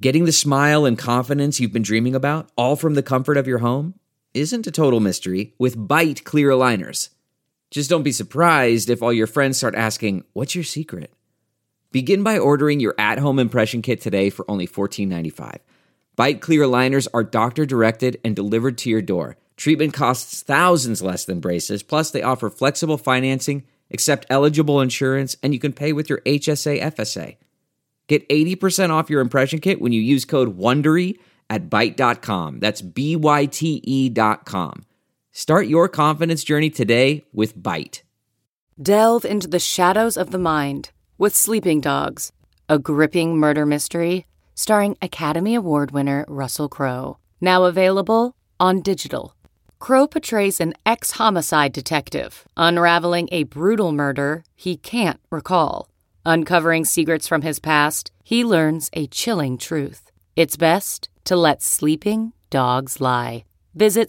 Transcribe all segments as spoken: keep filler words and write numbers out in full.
Getting the smile and confidence you've been dreaming about, all from the comfort of your home, isn't a total mystery with Byte clear aligners. Just don't be surprised if all your friends start asking, "What's your secret?" Begin by ordering your at-home impression kit today for only fourteen ninety-five. Byte clear aligners are doctor-directed and delivered to your door. Treatment costs thousands less than braces, plus they offer flexible financing, accept eligible insurance, and you can pay with your H S A F S A. Get eighty percent off your impression kit when you use code WONDERY at byte dot com. That's B Y T E dot com. Start your confidence journey today with Byte. Delve into the shadows of the mind with Sleeping Dogs, a gripping murder mystery starring Academy Award winner Russell Crowe. Now available on digital. Crowe portrays an ex-homicide detective unraveling a brutal murder he can't recall. Uncovering secrets from his past, he learns a chilling truth. It's best to let sleeping dogs lie. Visit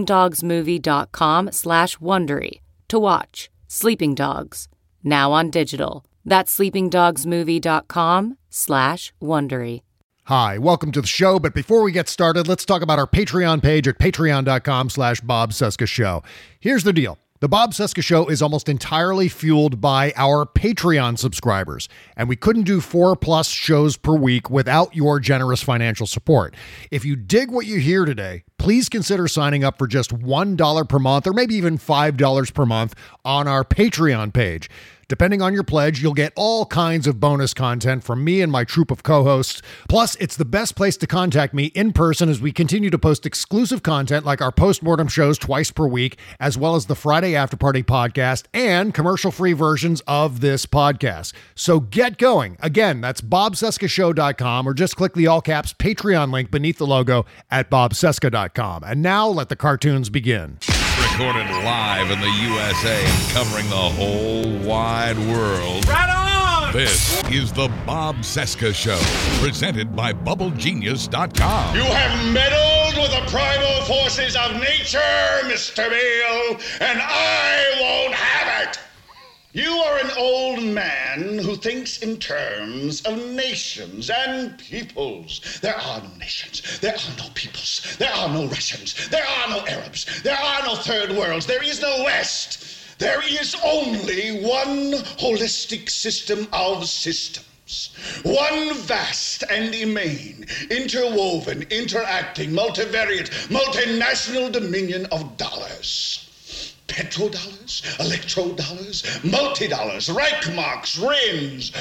sleepingdogsmovie.com slash Wondery to watch Sleeping Dogs, now on digital. That's sleepingdogsmovie.com slash Wondery. Hi, welcome to the show, but before we get started, let's talk about our Patreon page at patreon.com slash Bob Cesca Show. Here's the deal. The Bob Cesca Show is almost entirely fueled by our Patreon subscribers, and we couldn't do four plus shows per week without your generous financial support. If you dig what you hear today, please consider signing up for just one dollar per month or maybe even five dollars per month on our Patreon page. Depending on your pledge, you'll get all kinds of bonus content from me and my troupe of co-hosts. Plus, it's the best place to contact me in person as we continue to post exclusive content like our postmortem shows twice per week, as well as the Friday After Party podcast and commercial-free versions of this podcast. So get going. Again, that's bob cesca show dot com or just click the all-caps Patreon link beneath the logo at bob cesca dot com. And now let the cartoons begin. Recorded live in the U S A, covering the whole wide world. Right on! This is the Bob Cesca Show, presented by bubble genius dot com. You have meddled with the primal forces of nature, Mister Beale, and I won't have it! You are an old man who thinks in terms of nations and peoples. There are no nations. There are no peoples. There are no Russians. There are no Arabs. There are no third worlds. There is no West. There is only one holistic system of systems. One vast and immane, interwoven, interacting, multivariate, multinational dominion of dollars. Petrodollars, electrodollars, multi-dollars, Reichmarks, rins,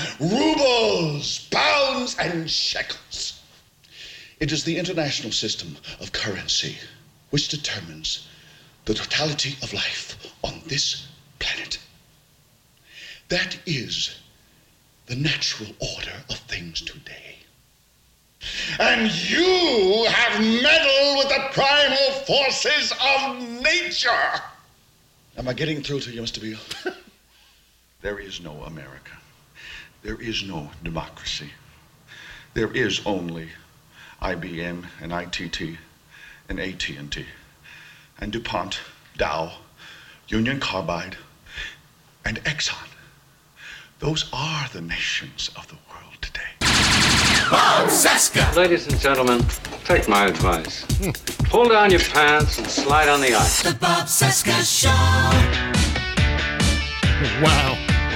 rubles, pounds, and shekels. It is the international system of currency which determines the totality of life on this planet. That is the natural order of things today. And you have meddled with the primal forces of nature. Am I getting through to you, Mister Beale? There is no America. There is no democracy. There is only I B M and I T T and A T and T and DuPont, Dow, Union Carbide, and Exxon. Those are the nations of the world today. Bob Cesca! Ladies and gentlemen, take my advice. Pull down your pants and slide on the ice. The Bob Cesca Show. Wow.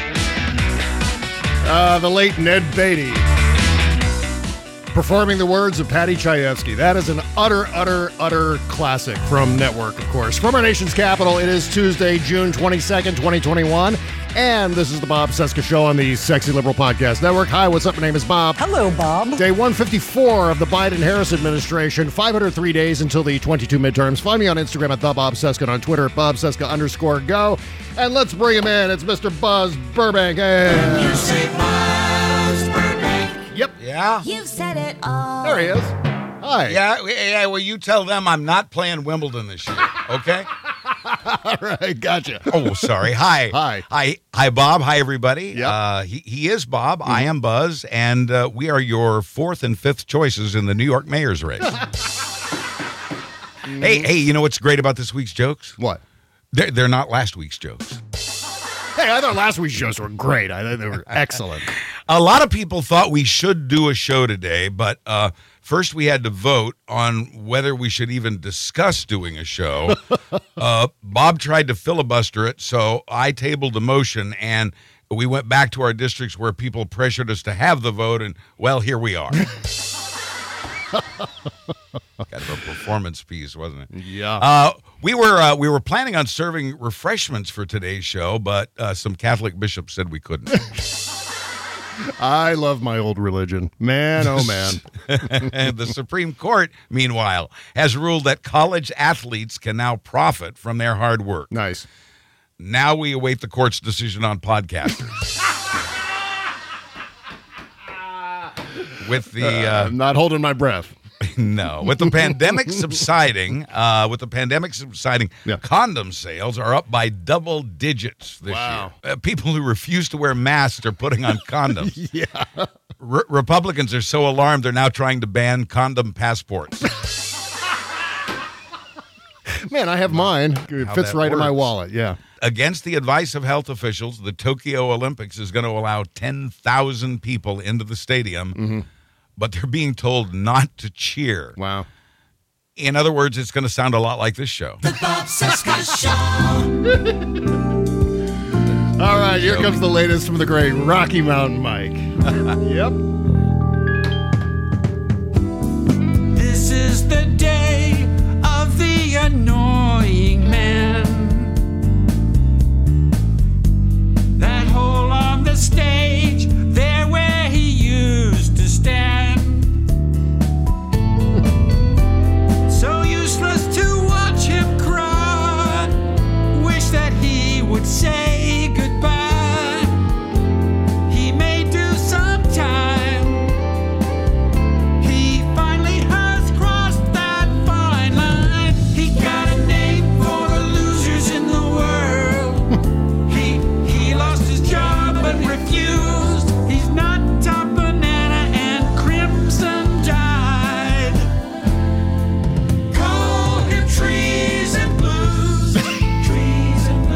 Uh, the late Ned Beatty performing the words of Patty Chayefsky. That is an utter, utter, utter classic from Network, of course. From our nation's capital, it is Tuesday, June twenty-second, twenty twenty-one. And this is the Bob Cesca Show on the Sexy Liberal Podcast Network. Hi, what's up? My name is Bob. Hello, Bob. Day one fifty-four of the Biden-Harris administration. five hundred three days until the twenty-two midterms. Find me on Instagram at the Bob Cesca and on Twitter at Bob Cesca underscore go. And let's bring him in. It's Mister Buzz Burbank. Hey. You say Buzz Burbank. Yep. Yeah? You've said it all. There he is. Hi. Yeah, yeah, well, you tell them I'm not playing Wimbledon this year, okay? All right, gotcha. Oh, sorry. Hi. Hi. Hi, hi, Bob. Hi, everybody. Yep. Uh, he, he is Bob. Mm-hmm. I am Buzz, and uh, we are your fourth and fifth choices in the New York mayor's race. mm-hmm. Hey, hey, you know what's great about this week's jokes? What? They're, they're not last week's jokes. Hey, I thought last week's jokes were great. I thought they were excellent. A lot of people thought we should do a show today, but uh, first we had to vote on whether we should even discuss doing a show. uh, Bob tried to filibuster it, so I tabled the motion, and we went back to our districts where people pressured us to have the vote, and, well, here we are. Kind of a performance piece, wasn't it? Yeah. Uh, we were uh, we were planning on serving refreshments for today's show, but uh, some Catholic bishops said we couldn't. I love my old religion. Man, oh man. The Supreme Court, meanwhile, has ruled that college athletes can now profit from their hard work. Nice. Now we await the court's decision on podcasters. With the uh, I'm not holding my breath. No, with the pandemic subsiding, uh, with the pandemic subsiding, Yeah. condom sales are up by double digits this Wow. year. Uh, people who refuse to wear masks are putting on condoms. Yeah. Re- Republicans are so alarmed they're now trying to ban condom passports. Man, I have mine. It How fits that right in my works. wallet. Yeah. Against the advice of health officials, the Tokyo Olympics is going to allow ten thousand people into the stadium, Mm-hmm. but they're being told not to cheer. Wow. In other words, it's going to sound a lot like this show. The Bob Cesca Show. All right, here comes the latest from the great Rocky Mountain Mike. Yep. This is the day of the annoying man. That hole on the stage, there where he used to stand. So useless to watch him cry. Wish that he would say goodbye. He may do sometime. He finally has crossed that fine line. He got a name for the losers in the world. He he lost his job but refused. He's not top banana and crimson dyed. Call him trees and blues. Trees and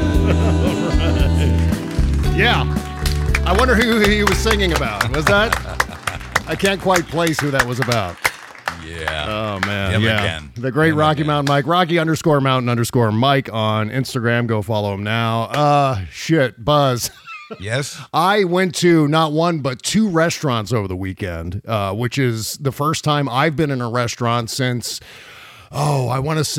blues. Yeah. I wonder who he was singing about. Was that? I can't quite place who that was about. Yeah. Oh, man. Him yeah. again. The great Him Rocky again. Mountain Mike. Rocky underscore mountain underscore Mike on Instagram. Go follow him now. Uh, shit. Buzz. Yes? I went to not one, but two restaurants over the weekend, uh, which is the first time I've been in a restaurant since, oh, I want to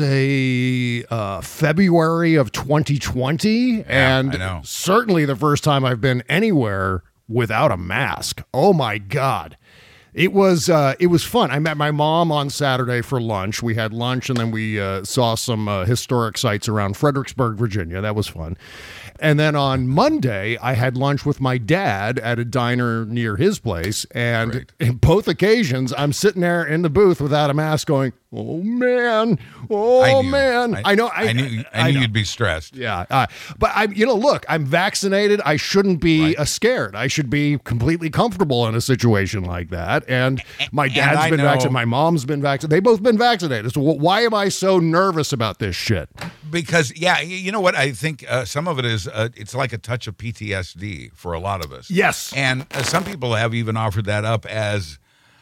say uh, February of twenty twenty. and I know. certainly the first time I've been anywhere without a mask. Oh, my God. It was uh, it was fun. I met my mom on Saturday for lunch. We had lunch, and then we uh, saw some uh, historic sites around Fredericksburg, Virginia. That was fun. And then on Monday, I had lunch with my dad at a diner near his place. And Great. in both occasions, I'm sitting there in the booth without a mask going, oh, man. Oh, I knew. man. I, know. I, I knew, I knew know. you'd be stressed. Yeah. Uh, but, I, you know, look, I'm vaccinated. I shouldn't be Right. uh, scared. I should be completely comfortable in a situation like that. And my and dad's I been know- vaccinated. My mom's been vaccinated. They both been vaccinated. So wh- why am I so nervous about this shit? Because, yeah, y- you know what? I think uh, some of it is, uh, it's like a touch of P T S D for a lot of us. Yes. And uh, some people have even offered that up as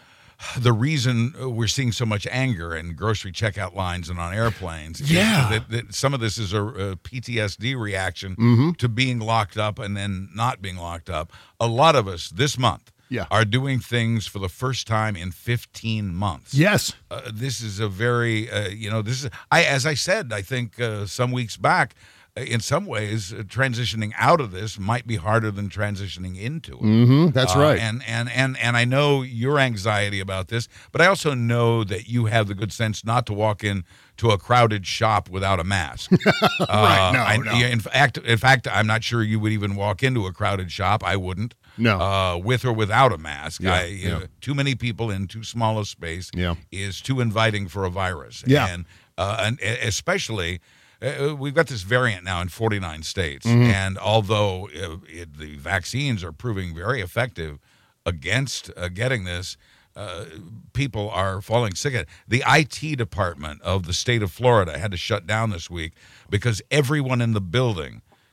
the reason we're seeing so much anger in grocery checkout lines and on airplanes. is Yeah. That, that some of this is a, a P T S D reaction Mm-hmm. to being locked up and then not being locked up. A lot of us this month Yeah. are doing things for the first time in fifteen months. Yes. Uh, this is a very, uh, you know, this is, I, as I said, I think uh, some weeks back, uh, in some ways, uh, transitioning out of this might be harder than transitioning into it. Mm-hmm. That's Uh, right. And, and, and, and I know your anxiety about this, but I also know that you have the good sense not to walk in to a crowded shop without a mask. Right. No, I, no. yeah, In fact, in fact, I'm not sure you would even walk into a crowded shop. I wouldn't. No. Uh, with or without a mask. Yeah, I, you know, yeah. too many people in too small a space Yeah. is too inviting for a virus. Yeah. And, uh, and e- especially, uh, we've got this variant now in forty-nine states. Mm-hmm. And although uh, it, the vaccines are proving very effective against uh, getting this, uh, people are falling sick of it. The I T department of the state of Florida had to shut down this week because everyone in the building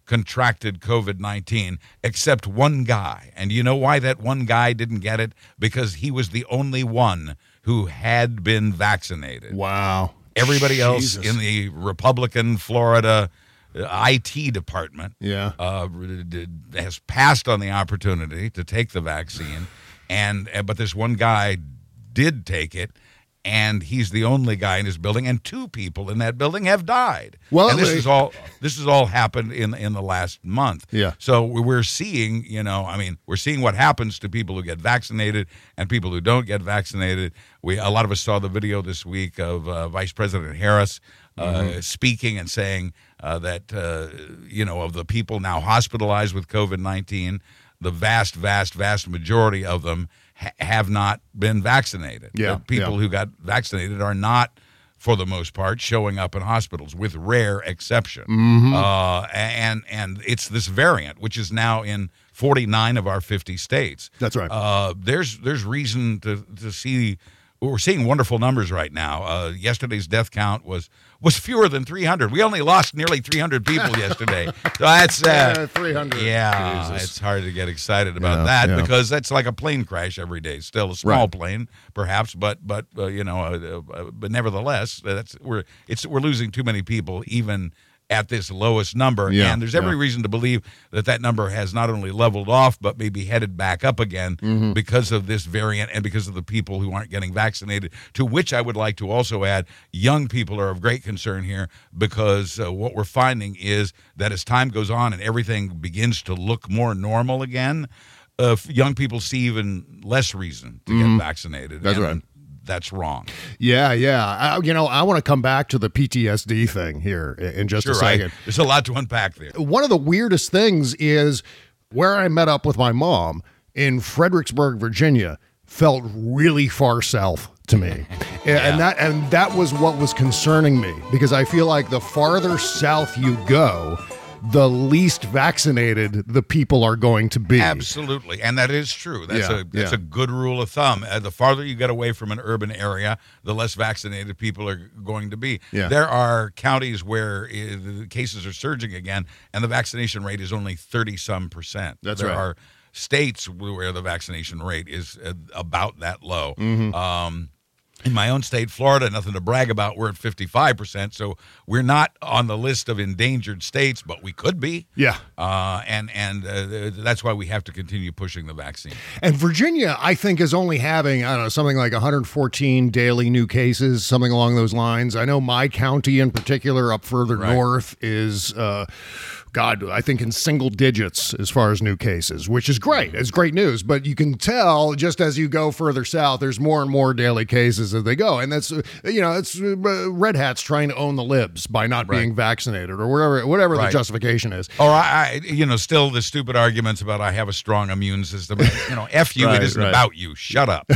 contracted COVID nineteen, except one guy. And you know why that one guy didn't get it? Because he was the only one who had been vaccinated. Wow. Everybody Jesus. else in the Republican Florida uh, I T department Yeah. uh, did, has passed on the opportunity to take the vaccine, and uh, but this one guy did take it, and he's the only guy in his building, and two people in that building have died. Well, and this they- is all this has all happened in in the last month. Yeah. So we're seeing, you know, I mean, we're seeing what happens to people who get vaccinated and people who don't get vaccinated. We a lot of us saw the video this week of uh, Vice President Harris uh, Mm-hmm. speaking and saying uh, that uh, you know, of the people now hospitalized with COVID nineteen, the vast, vast, vast majority of them ha- have not been vaccinated. Yeah, The people yeah. who got vaccinated are not, for the most part, showing up in hospitals, with rare exception. Mm-hmm. Uh, and and it's this variant, which is now in forty-nine of our fifty states. That's right. Uh, there's there's reason to to see. We're seeing wonderful numbers right now. Uh, yesterday's death count was was fewer than three hundred. We only lost nearly three hundred people yesterday. So that's uh, Yeah, three hundred. Yeah, Jesus. it's hard to get excited about Yeah, that yeah. because that's like a plane crash every day. Still a small Right. plane, perhaps, but but uh, you know, uh, uh, but nevertheless, that's we're it's we're losing too many people even at this lowest number. Yeah, And there's every yeah. reason to believe that that number has not only leveled off, but maybe headed back up again Mm-hmm. because of this variant and because of the people who aren't getting vaccinated, to which I would like to also add, young people are of great concern here because uh, what we're finding is that as time goes on and everything begins to look more normal again, uh, f- young people see even less reason to get vaccinated. Mm-hmm. That's and right. That's wrong. Yeah, yeah. I, you know, I want to come back to the P T S D thing here in in just Sure, a second. right. There's a lot to unpack there. One of the weirdest things is where I met up with my mom in Fredericksburg, Virginia, felt really far south to me. And- And that and that was what was concerning me, because I feel like the farther south you go, the least vaccinated the people are going to be. Absolutely, and that is true. That's Yeah, a that's yeah. a good rule of thumb. Uh, the farther you get away from an urban area, the less vaccinated people are going to be. Yeah. There are counties where uh, the cases are surging again, and the vaccination rate is only thirty some percent. That's there right. are states where the vaccination rate is uh, about that low. Mm-hmm. Um, in my own state, Florida, nothing to brag about, we're at fifty-five percent. So we're not on the list of endangered states, but we could be. Yeah. Uh, and and uh, that's why we have to continue pushing the vaccine. And Virginia, I think, is only having, I don't know, something like one hundred fourteen daily new cases, something along those lines. I know my county in particular, up further Right. north, is, uh, God, I think in single digits as far as new cases, which is great. It's great news. But you can tell just as you go further south, there's more and more daily cases as they go. And that's, uh, you know, it's uh, Red Hats trying to own the libs by not Right. being vaccinated or whatever, whatever the Right. justification is. Or I, I, you know, still the stupid arguments about I have a strong immune system. You know, F you, Right, it isn't right. about you. Shut up.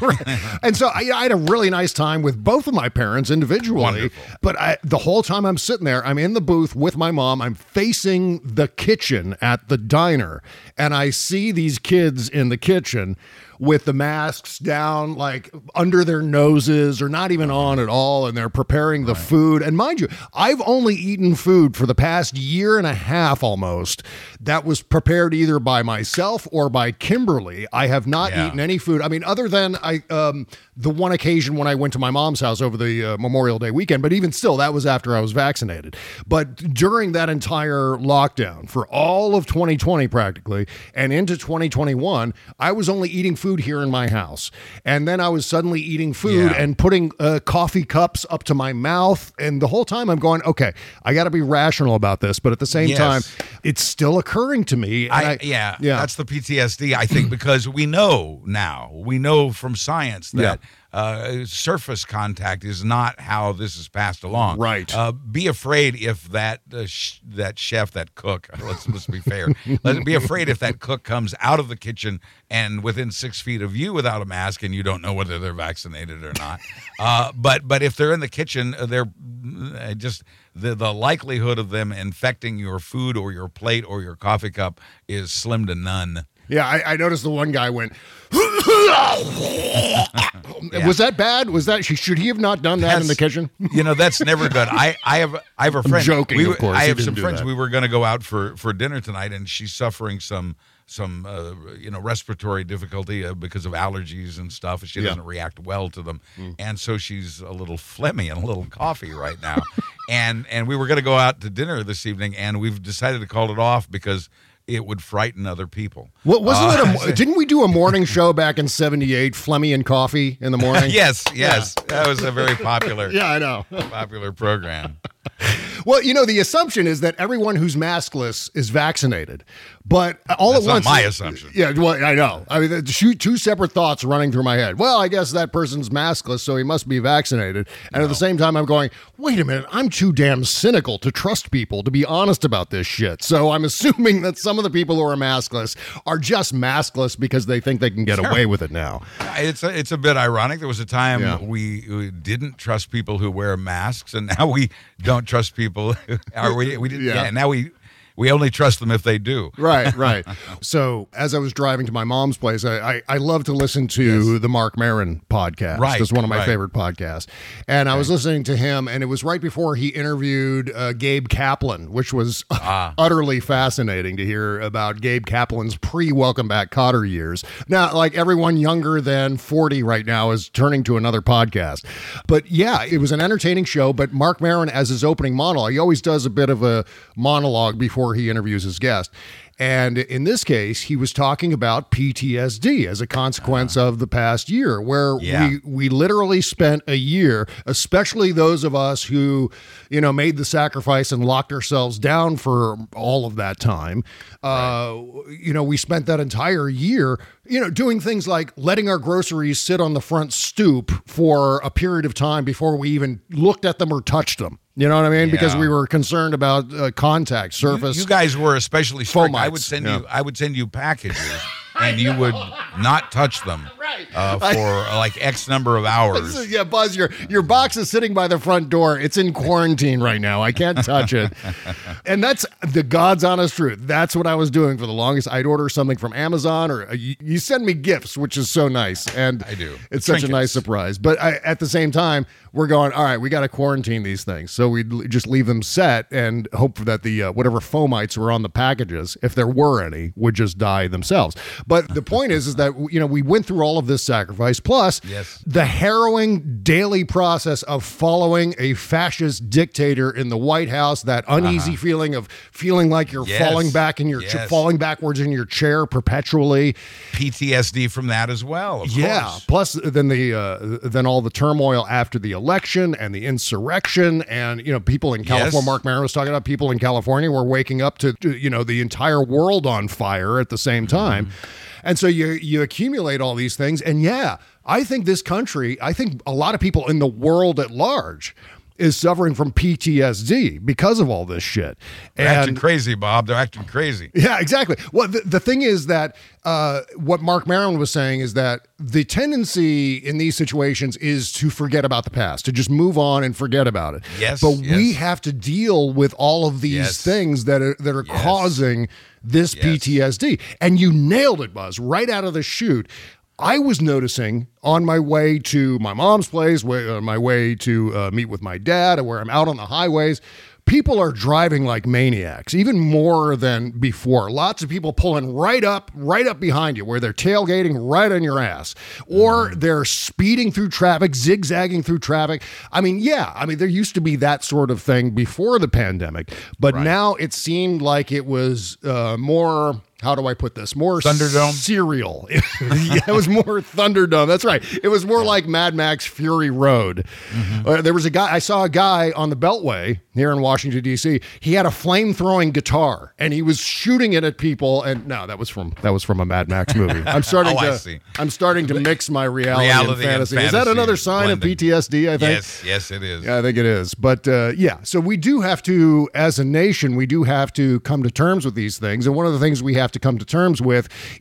And so I, I had a really nice time with both of my parents individually. Wonderful. But I, the whole time I'm sitting there, I'm in the booth with my mom. I'm facing the kitchen at the diner, and I see these kids in the kitchen with the masks down, like under their noses or not even on at all, and they're preparing the food. And mind you, I've only eaten food for the past year and a half almost that was prepared either by myself or by Kimberly. I have not Yeah. eaten any food. I mean, other than I um, the one occasion when I went to my mom's house over the uh, Memorial Day weekend, but even still, that was after I was vaccinated. But during that entire lockdown, for all of twenty twenty practically, and into twenty twenty-one, I was only eating food here in my house. And then I was suddenly eating food Yeah. and putting uh, coffee cups up to my mouth. And the whole time I'm going, okay, I got to be rational about this. But at the same Yes. time, it's still occurring to me. and I, I- yeah, yeah. that's the P T S D, I think, because we know now, we know from science that uh, surface contact is not how this is passed along. Right. Uh, be afraid if that uh, sh- that chef, that cook, let's, let's be fair, let be afraid if that cook comes out of the kitchen and within six feet of you without a mask and you don't know whether they're vaccinated or not. Uh, but but if they're in the kitchen, uh, they're uh, just the the likelihood of them infecting your food or your plate or your coffee cup is slim to none. Yeah, I, I noticed the one guy went. Yeah. Was that bad? Was that should he have not done that that's, in the kitchen? You know, that's never good. I, I have I have a friend. I'm joking, we, of course. I He have didn't some do friends. that. We were going to go out for, for dinner tonight, and she's suffering some some uh, you know respiratory difficulty uh, because of allergies and stuff. She Yeah. doesn't react well to them, Mm. and so she's a little phlegmy and a little coffee right now. and and we were going to go out to dinner this evening, and we've decided to call it off because it would frighten other people. What wasn't Uh, it? A, didn't we do a morning show back in seventy-eight? Flemmy and Coffee in the morning. yes, yes, that was a very popular. Yeah, I know. Popular program. Well, you know, the assumption is that everyone who's maskless is vaccinated, but all That's at not once. my assumption. Yeah, well, I know. I mean, the two, two separate thoughts running through my head. Well, I guess that person's maskless, so he must be vaccinated. And No. at the same time, I'm going, wait a minute, I'm too damn cynical to trust people, to be honest about this shit. So I'm assuming that some of the people who are maskless are just maskless because they think they can get Sure. away with it now. It's a, it's a bit ironic. There was a time Yeah. we, we didn't trust people who wear masks, and now we don't trust people. Or we we did, Yeah. yeah. Now we we only trust them if they do. Right, right. So as I was driving to my mom's place, I, I, I love to listen to the Mark Maron podcast. Right, It's one of my right. favorite podcasts. And I was listening to him, and it was right before he interviewed uh, Gabe Kaplan, which was Ah. utterly fascinating to hear about Gabe Kaplan's pre-Welcome Back Kotter years. Now, like everyone younger than forty right now is turning to another podcast. But yeah, it was an entertaining show, but Mark Maron, as his opening monologue, he always does a bit of a monologue before he interviews his guest. And in this case, he was talking about P T S D as a consequence of the past year, where Yeah. we, we literally spent a year, especially those of us who, you know, made the sacrifice and locked ourselves down for all of that time. Uh, you know, we spent that entire year, you know, doing things like letting our groceries sit on the front stoop for a period of time before we even looked at them or touched them. You know what I mean? Because Yeah. we were concerned about uh, contact surface. You, you guys were especially strict. I would Fomites, send yeah. you I would send you packages, and you would not touch them uh, for uh, like X number of hours. Yeah, Buzz, your your box is sitting by the front door. It's in quarantine right now. I can't touch it. And that's the God's honest truth. That's what I was doing for the longest. I'd order something from Amazon, or uh, you, you send me gifts, which is so nice. And I do. It's such a Trinkets. nice surprise. But I, at the same time, we're going, all right, we got to quarantine these things. So we'd l- just leave them set and hope that the uh, whatever fomites were on the packages, if there were any, would just die themselves. But the point is, is that, you know, we went through all of this sacrifice, plus Yes. the harrowing daily process of following a fascist dictator in the White House, that uneasy feeling of feeling like you're Yes. falling back in your ch- Yes. falling backwards in your chair perpetually. P T S D from that as well. Of Yeah. course. Plus, then the uh, then all the turmoil after the election and the insurrection, and you know, people in California. Yes. Mark Maron was talking about people in California were waking up to, to you know the entire world on fire at the same time, and so you you accumulate all these things, and yeah, I think this country, I think a lot of people in the world at large is suffering from P T S D because of all this shit. They're And acting crazy, Bob. They're acting crazy. yeah, exactly. Well, the, the thing is that uh, what Mark Maron was saying is that the tendency in these situations is to forget about the past, to just move on and forget about it. Yes, But we yes. have to deal with all of these Yes. things that are that are Yes. causing this Yes. P T S D. And you nailed it, Buzz, right out of the chute. I was noticing on my way to my mom's place, way, uh, my way to uh, meet with my dad, and where I'm out on the highways, people are driving like maniacs, even more than before. Lots of people pulling right up, right up behind you, where they're tailgating right on your ass, or they're speeding through traffic, zigzagging through traffic. I mean, yeah, I mean, there used to be that sort of thing before the pandemic, but Right. now it seemed like it was uh, more. How do I put this? More Thunderdome? serial. Yeah, it was more Thunderdome. That's right. It was more like Mad Max Fury Road. Uh, there was a guy, I saw a guy on the Beltway here in Washington, D C. He had a flame-throwing guitar and he was shooting it at people. And no, that was from that was from a Mad Max movie. I'm starting Oh, I to see. I'm starting to mix my reality, Reality and and fantasy. Is that fantasy another sign of blending. P T S D, I think? Yes, yes, it is. Yeah, I think it is. But uh, yeah, so we do have to, as a nation, we do have to come to terms with these things. And one of the things we have to come to terms with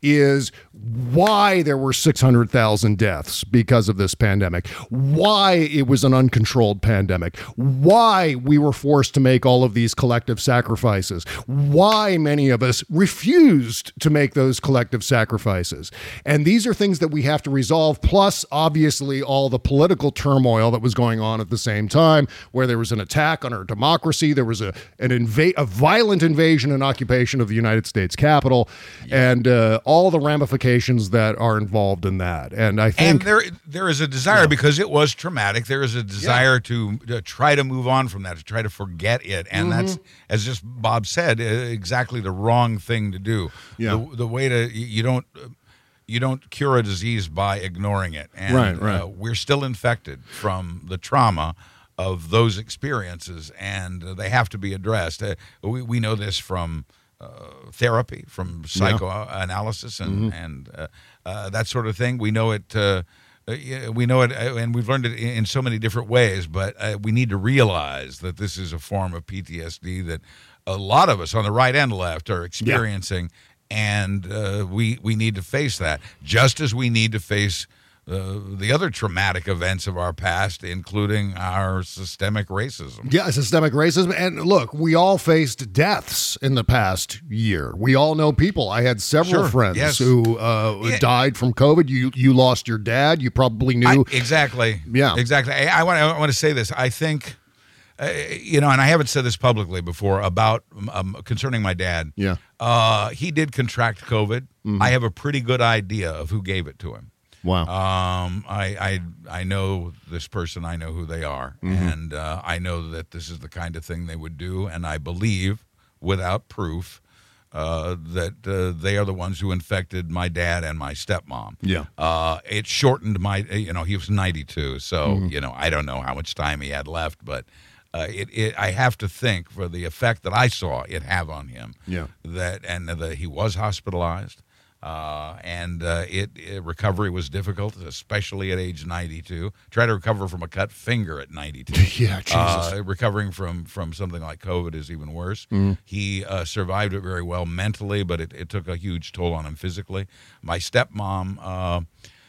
is why there were six hundred thousand deaths because of this pandemic, why it was an uncontrolled pandemic, why we were forced to make all of these collective sacrifices, why many of us refused to make those collective sacrifices. And these are things that we have to resolve, plus obviously all the political turmoil that was going on at the same time, where there was an attack on our democracy, there was a an inva- a violent invasion and occupation of the United States Capitol, yeah. and uh, all the ramifications that are involved in that. And I think and there there is a desire, yeah. because it was traumatic, there is a desire yeah. to, to try to move on from that, to try to forget it. And mm-hmm. that's, as just Bob said, exactly the wrong thing to do. Yeah. The, the way to, you don't, you don't cure a disease by ignoring it. And right, right. Uh, we're still infected from the trauma of those experiences, and uh, they have to be addressed. Uh, we, we know this from uh, therapy, from psychoanalysis, and, mm-hmm. and uh, uh, that sort of thing. We know it. Uh, we know it, and we've learned it in so many different ways. But uh, we need to realize that this is a form of P T S D that a lot of us on the right and left are experiencing, yeah. and uh, we we need to face that, just as we need to face Uh, the other traumatic events of our past, including our systemic racism. Yeah, systemic racism. And look, we all faced deaths in the past year. We all know people. I had several Sure, friends yes. who uh, Yeah. died from COVID. You you lost your dad. You probably knew. I, exactly. Yeah. Exactly. I, I want I want to say this. I think, uh, you know, and I haven't said this publicly before about um, concerning my dad. Yeah. Uh, he did contract COVID. Mhm. I have a pretty good idea of who gave it to him. Wow. Um, I, I I know this person. I know who they are, Mhm. and uh, I know that this is the kind of thing they would do. And I believe, without proof, uh, that uh, they are the ones who infected my dad and my stepmom. Yeah. Uh, it shortened my. You know, he was ninety-two, so Mhm. you know I don't know how much time he had left, but. Uh, it, it, I have to think, for the effect that I saw it have on him, Yeah. that and that he was hospitalized. Uh, and uh, it, it recovery was difficult, especially at age ninety-two. Try to recover from a cut finger at ninety-two. Yeah, Jesus. Uh, recovering from, from something like COVID is even worse. Mhm. He uh, survived it very well mentally, but it, it took a huge toll on him physically. My stepmom, uh,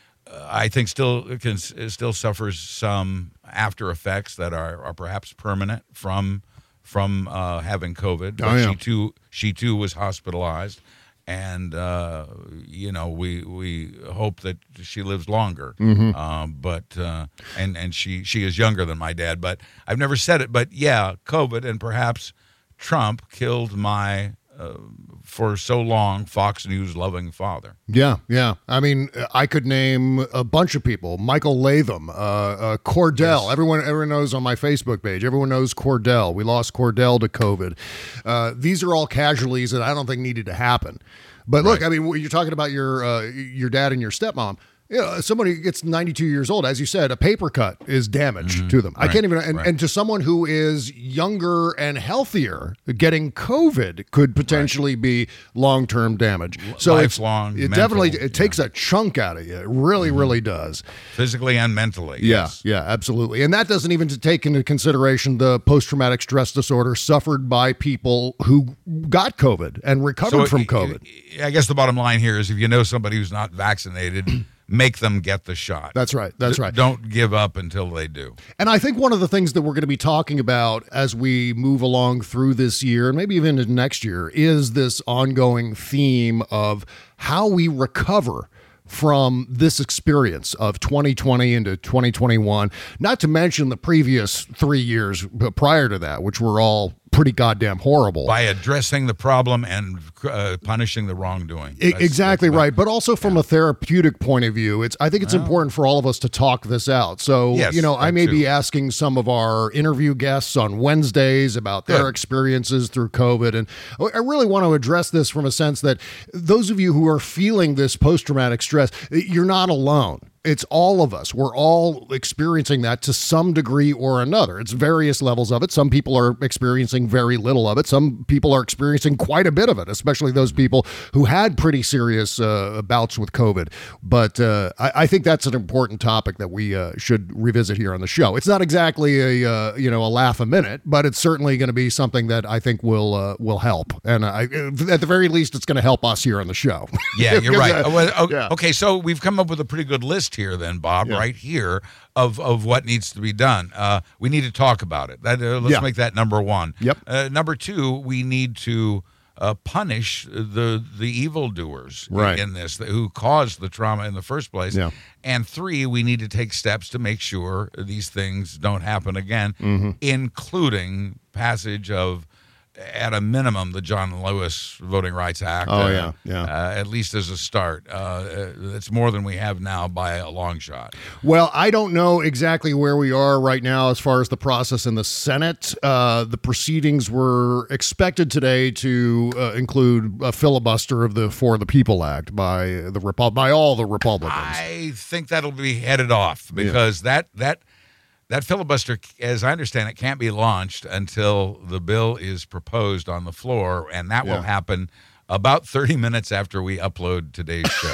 I think, still can still suffers some after effects that are, are perhaps permanent from from uh, having COVID. But Oh, yeah. she too she too was hospitalized. And, uh, you know, we we hope that she lives longer. Mhm. Um, but uh, and and she, she is younger than my dad. But I've never said it. But, yeah, COVID and perhaps Trump killed my, uh, for so long, Fox News loving father. Yeah, yeah. I mean, I could name a bunch of people. Michael Latham, uh, uh, Cordell. Yes. Everyone, everyone knows on my Facebook page. Everyone knows Cordell. We lost Cordell to COVID. Uh, these are all casualties that I don't think needed to happen. But look, Right. I mean, when you're talking about your uh, your dad and your stepmom. You know, somebody who gets ninety-two years old, as you said, a paper cut is damage Mhm. to them. I Right, can't even, and, right. and to someone who is younger and healthier, getting COVID could potentially be long-term damage. So it's- Lifelong, it mental, definitely it yeah. takes a chunk out of you. It really, Mhm. really does. Physically and mentally. Yeah, Yes. yeah, absolutely. And that doesn't even take into consideration the post-traumatic stress disorder suffered by people who got COVID and recovered So, from y- COVID. y- I guess the bottom line here is, if you know somebody who's not vaccinated, make them get the shot. That's right. That's D- right. Don't give up until they do. And I think one of the things that we're going to be talking about as we move along through this year and maybe even into next year is this ongoing theme of how we recover from this experience of twenty twenty into twenty twenty-one, not to mention the previous three years prior to that, which were all pretty goddamn horrible. By addressing the problem and uh, punishing the wrongdoing. E- That's- exactly that's- right, but also from a therapeutic point of view, it's I think it's Well. important for all of us to talk this out. So, Yes, you know, I that may too. be asking some of our interview guests on Wednesdays about their Good. experiences through COVID, and I really want to address this from a sense that those of you who are feeling this post-traumatic stress, you're not alone. It's all of us. We're all experiencing that to some degree or another. It's various levels of it. Some people are experiencing very little of it. Some people are experiencing quite a bit of it, especially those people who had pretty serious uh, bouts with COVID. But uh, I, I think that's an important topic that we uh, should revisit here on the show. It's not exactly a uh, you know a laugh a minute, but it's certainly going to be something that I think will uh, will help. And I, at the very least, it's going to help us here on the show. Yeah, you're right. Because, uh, Uh, well, o- yeah. Okay, so we've come up with a pretty good list list here, then, Bob, Yeah. right here of of what needs to be done. Uh, we need to talk about it. That, uh, let's Yeah. make that number one. Yep. Uh, number two, we need to uh, punish the the evildoers Right. in this who caused the trauma in the first place. Yeah. And three, we need to take steps to make sure these things don't happen again, Mm-hmm. including passage of, at a minimum, the John Lewis Voting Rights Act. Oh, uh, yeah, yeah. Uh, at least as a start. Uh, it's more than we have now by a long shot. Well, I don't know exactly where we are right now as far as the process in the Senate. Uh, the proceedings were expected today to uh, include a filibuster of the For the People Act by the Repu- by all the Republicans. I think that'll be headed off because that that that filibuster, as I understand it, can't be launched until the bill is proposed on the floor, and that Yeah. will happen about thirty minutes after we upload today's show.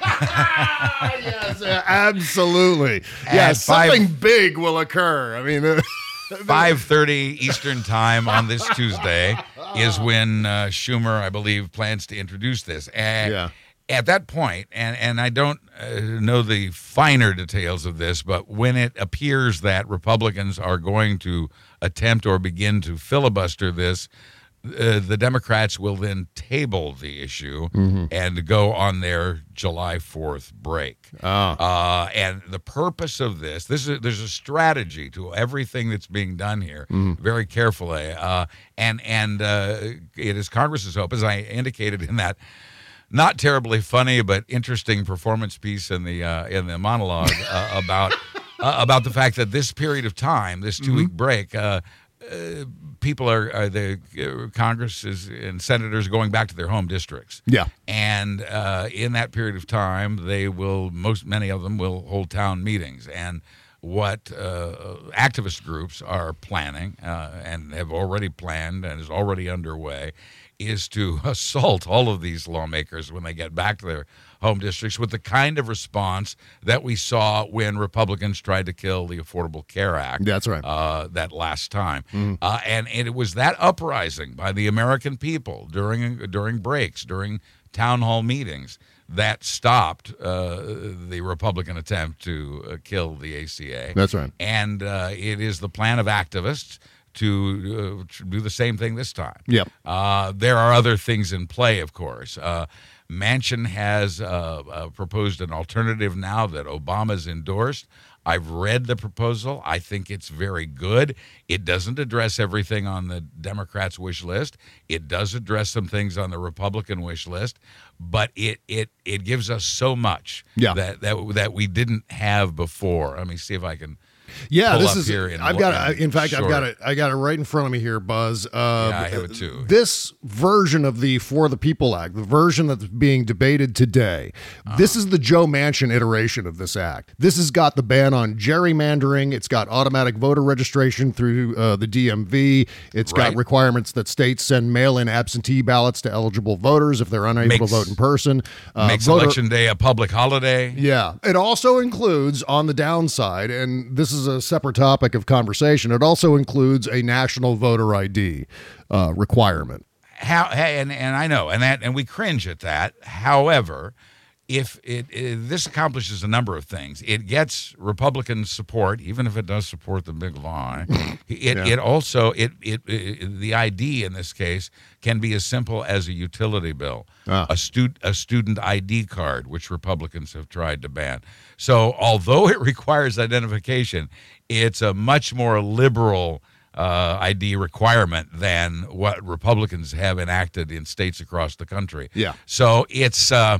Yes, absolutely. At Yeah, five- something big will occur. I mean, uh, five thirty Eastern time on this Tuesday is when uh, Schumer, I believe, plans to introduce this. And Yeah. at that point, and, and I don't uh, know the finer details of this, but when it appears that Republicans are going to attempt or begin to filibuster this, uh, the Democrats will then table the issue Mm-hmm. and go on their July fourth break. Ah. Uh, and the purpose of this, this is there's a strategy to everything that's being done here, very carefully. Uh, and and uh, it is Congress's hope, as I indicated in that not terribly funny but interesting performance piece in the uh, in the monologue uh, about uh, about the fact that this period of time, this two week break. Uh, Uh, people are, are the uh, Congress is, and senators going back to their home districts. Yeah. And uh, in that period of time, they will, most many of them will hold town meetings. And what uh, activist groups are planning uh, and have already planned and is already underway is to assault all of these lawmakers when they get back to their home districts with the kind of response that we saw when Republicans tried to kill the Affordable Care Act. That's right. Uh, that last time. Uh, and, and it was that uprising by the American people during during breaks, during town hall meetings, that stopped uh, the Republican attempt to uh, kill the A C A. That's right. And uh, it is the plan of activists to, uh, to do the same thing this time. Yep. Uh, there are other things in play, of course. Uh, Manchin has uh, uh, proposed an alternative now that Obama's endorsed. I've read the proposal. I think it's very good. It doesn't address everything on the Democrats' wish list. It does address some things on the Republican wish list, but it it it gives us so much Yeah. that, that that we didn't have before. Let me see if I can. Yeah, pull this up is. here in I've lo- got. it. in In fact, I've got short. it. I got it right in front of me here, Buzz. Uh, Yeah, I have it too. This version of the For the People Act, the version that's being debated today, Uh-huh. this is the Joe Manchin iteration of this act. This has got the ban on gerrymandering. It's got automatic voter registration through uh, the D M V. It's got Right. requirements that states send mail-in absentee ballots to eligible voters if they're unable Makes- to vote in person. Uh, Makes voter- Election Day a public holiday. Yeah. It also includes, on the downside, and this is a separate topic of conversation, it also includes a national voter I D uh, requirement. How and and I know and that and we cringe at that. However, if it, it this accomplishes a number of things, it gets Republican support, even if it does support the big lie. It Yeah. it also it, it it the I D in this case can be as simple as a utility bill, Ah. a stud a student I D card, which Republicans have tried to ban. So although it requires identification, it's a much more liberal uh, I D requirement than what Republicans have enacted in states across the country. Yeah. So it's uh,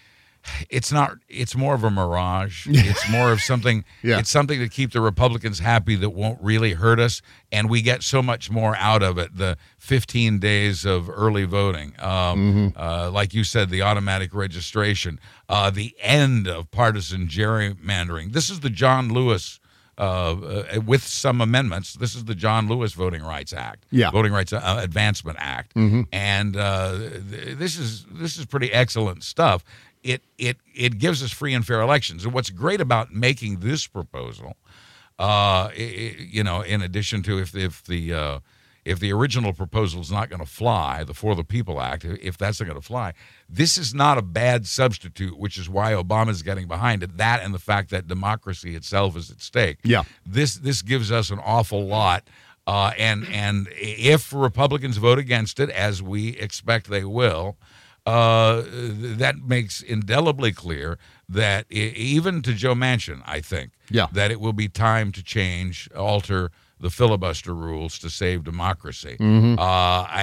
it's not. It's more of a mirage. It's more of something. Yeah. It's something to keep the Republicans happy that won't really hurt us, and we get so much more out of it. The fifteen days of early voting, um, uh, like you said, the automatic registration, uh, the end of partisan gerrymandering. This is the John Lewis. Uh, uh, with some amendments, this is the John Lewis Voting Rights Act, Yeah. Voting Rights uh, Advancement Act, and uh, th- this is this is pretty excellent stuff. It it it gives us free and fair elections, and what's great about making this proposal, uh, i i- you know, in addition to if if the uh, if the original proposal is not going to fly, the For the People Act, if that's not going to fly, this is not a bad substitute, which is why Obama's getting behind it. That and the fact that democracy itself is at stake. Yeah. This this gives us an awful lot. Uh, and and if Republicans vote against it, as we expect they will, uh, that makes indelibly clear that I- even to Joe Manchin, I think, yeah. that it will be time to change, alter the filibuster rules to save democracy. Mm-hmm. Uh,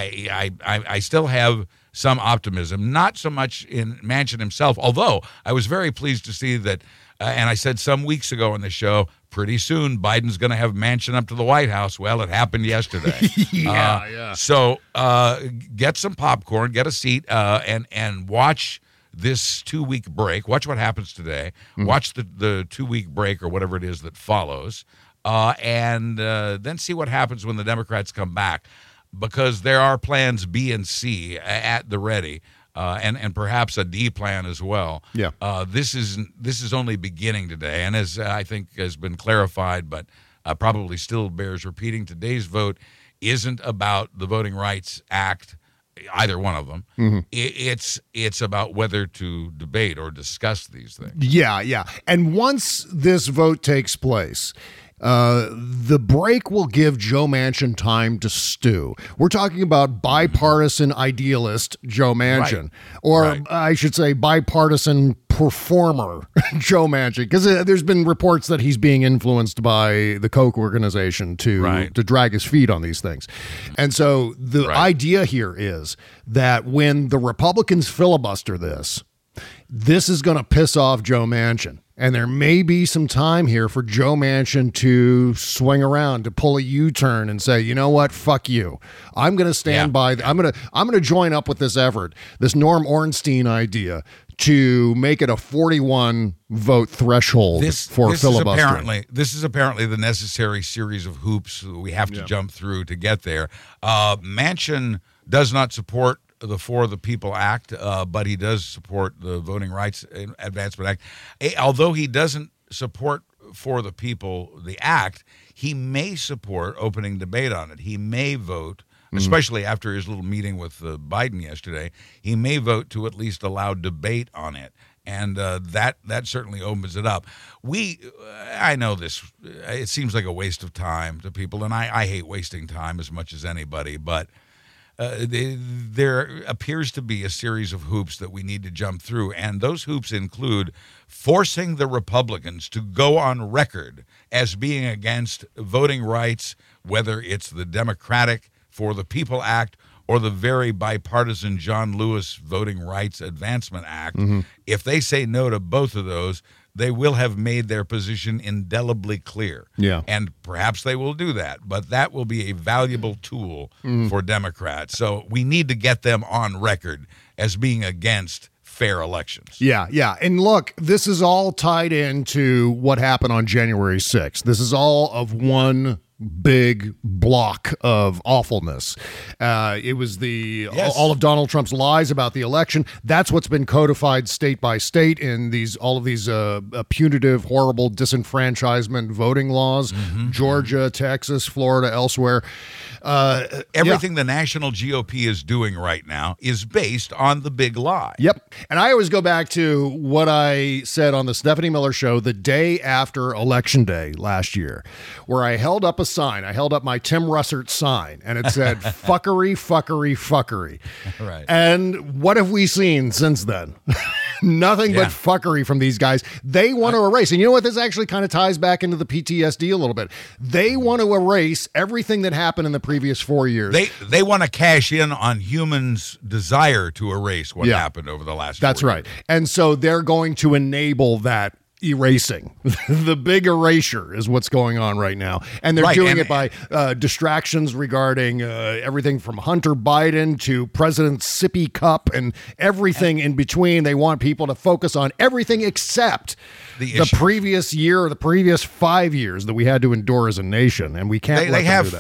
I, I, I still have some optimism, not so much in Manchin himself, although I was very pleased to see that, uh, and I said some weeks ago on the show, pretty soon Biden's going to have Manchin up to the White House. Well, it happened yesterday. yeah, uh, yeah. So uh, get some popcorn, get a seat, uh, and, and watch this two-week break. Watch what happens today. Mm-hmm. Watch the, the two-week break or whatever it is that follows. Uh, and uh, then see what happens when the Democrats come back, because there are plans B and C at the ready, uh, and and perhaps a D plan as well. Yeah. Uh, this is this is only beginning today, and as I think has been clarified, but uh, probably still bears repeating, today's vote isn't about the Voting Rights Act, either one of them. Mm-hmm. It, it's it's about whether to debate or discuss these things. Yeah, yeah. And once this vote takes place, Uh, the break will give Joe Manchin time to stew. We're talking about bipartisan idealist Joe Manchin, Right. or Right. I should say bipartisan performer Joe Manchin, because uh, there's been reports that he's being influenced by the Koch organization to Right. to drag his feet on these things. And so the Right. idea here is that when the Republicans filibuster this, this is going to piss off Joe Manchin. And there may be some time here for Joe Manchin to swing around, to pull a U-turn and say, you know what, fuck you. I'm going to stand Yeah. by. The, I'm going to I'm going to join up with this effort, this Norm Ornstein idea, to make it a forty-one vote threshold This, for this is filibustering. apparently this is apparently the necessary series of hoops we have to Yeah. jump through to get there. Uh, Manchin does not support the For the People Act, uh, but he does support the Voting Rights Advancement Act. Eh, Although he doesn't support For the People, the act, he may support opening debate on it. He may vote, especially after his little meeting with uh, Biden yesterday, he may vote to at least allow debate on it. And uh, that that certainly opens it up. We, I know this, it seems like a waste of time to people, and I, I hate wasting time as much as anybody, but Uh, they, there appears to be a series of hoops that we need to jump through, and those hoops include forcing the Republicans to go on record as being against voting rights, whether it's the Democratic For the People Act or the very bipartisan John Lewis Voting Rights Advancement Act. Mm-hmm. If they say no to both of those, they will have made their position indelibly clear. Yeah. And perhaps they will do that, but that will be a valuable tool Mm. for Democrats. So we need to get them on record as being against fair elections. Yeah, yeah. And look, this is all tied into what happened on January sixth. This is all of one big block of awfulness. Uh, it was the Yes. all of Donald Trump's lies about the election. That's what's been codified state by state in these all of these uh, uh, punitive, horrible disenfranchisement voting laws. Mm-hmm. Georgia, Texas, Florida, elsewhere. Uh, Everything the national G O P is doing right now is based on the big lie. Yep. And I always go back to what I said on the Stephanie Miller Show the day after Election Day last year, where I held up a sign. I held up my Tim Russert sign, and it said, fuckery, fuckery, fuckery. Right. And what have we seen since then? Nothing Yeah. but fuckery from these guys. They want to erase. And you know what? This actually kind of ties back into the P T S D a little bit. They want to erase everything that happened in the previous four years. They they want to cash in on humans' desire to erase what Yeah. happened over the last That's four right. years. And so they're going to enable that erasing. The big erasure is what's going on right now. And they're Right, doing and- it by uh, distractions regarding uh, everything from Hunter Biden to President Sippy Cup and everything in between. They want people to focus on everything except The the, issue. previous year or the previous five years that we had to endure as a nation. And we can't They, let they them have do that. for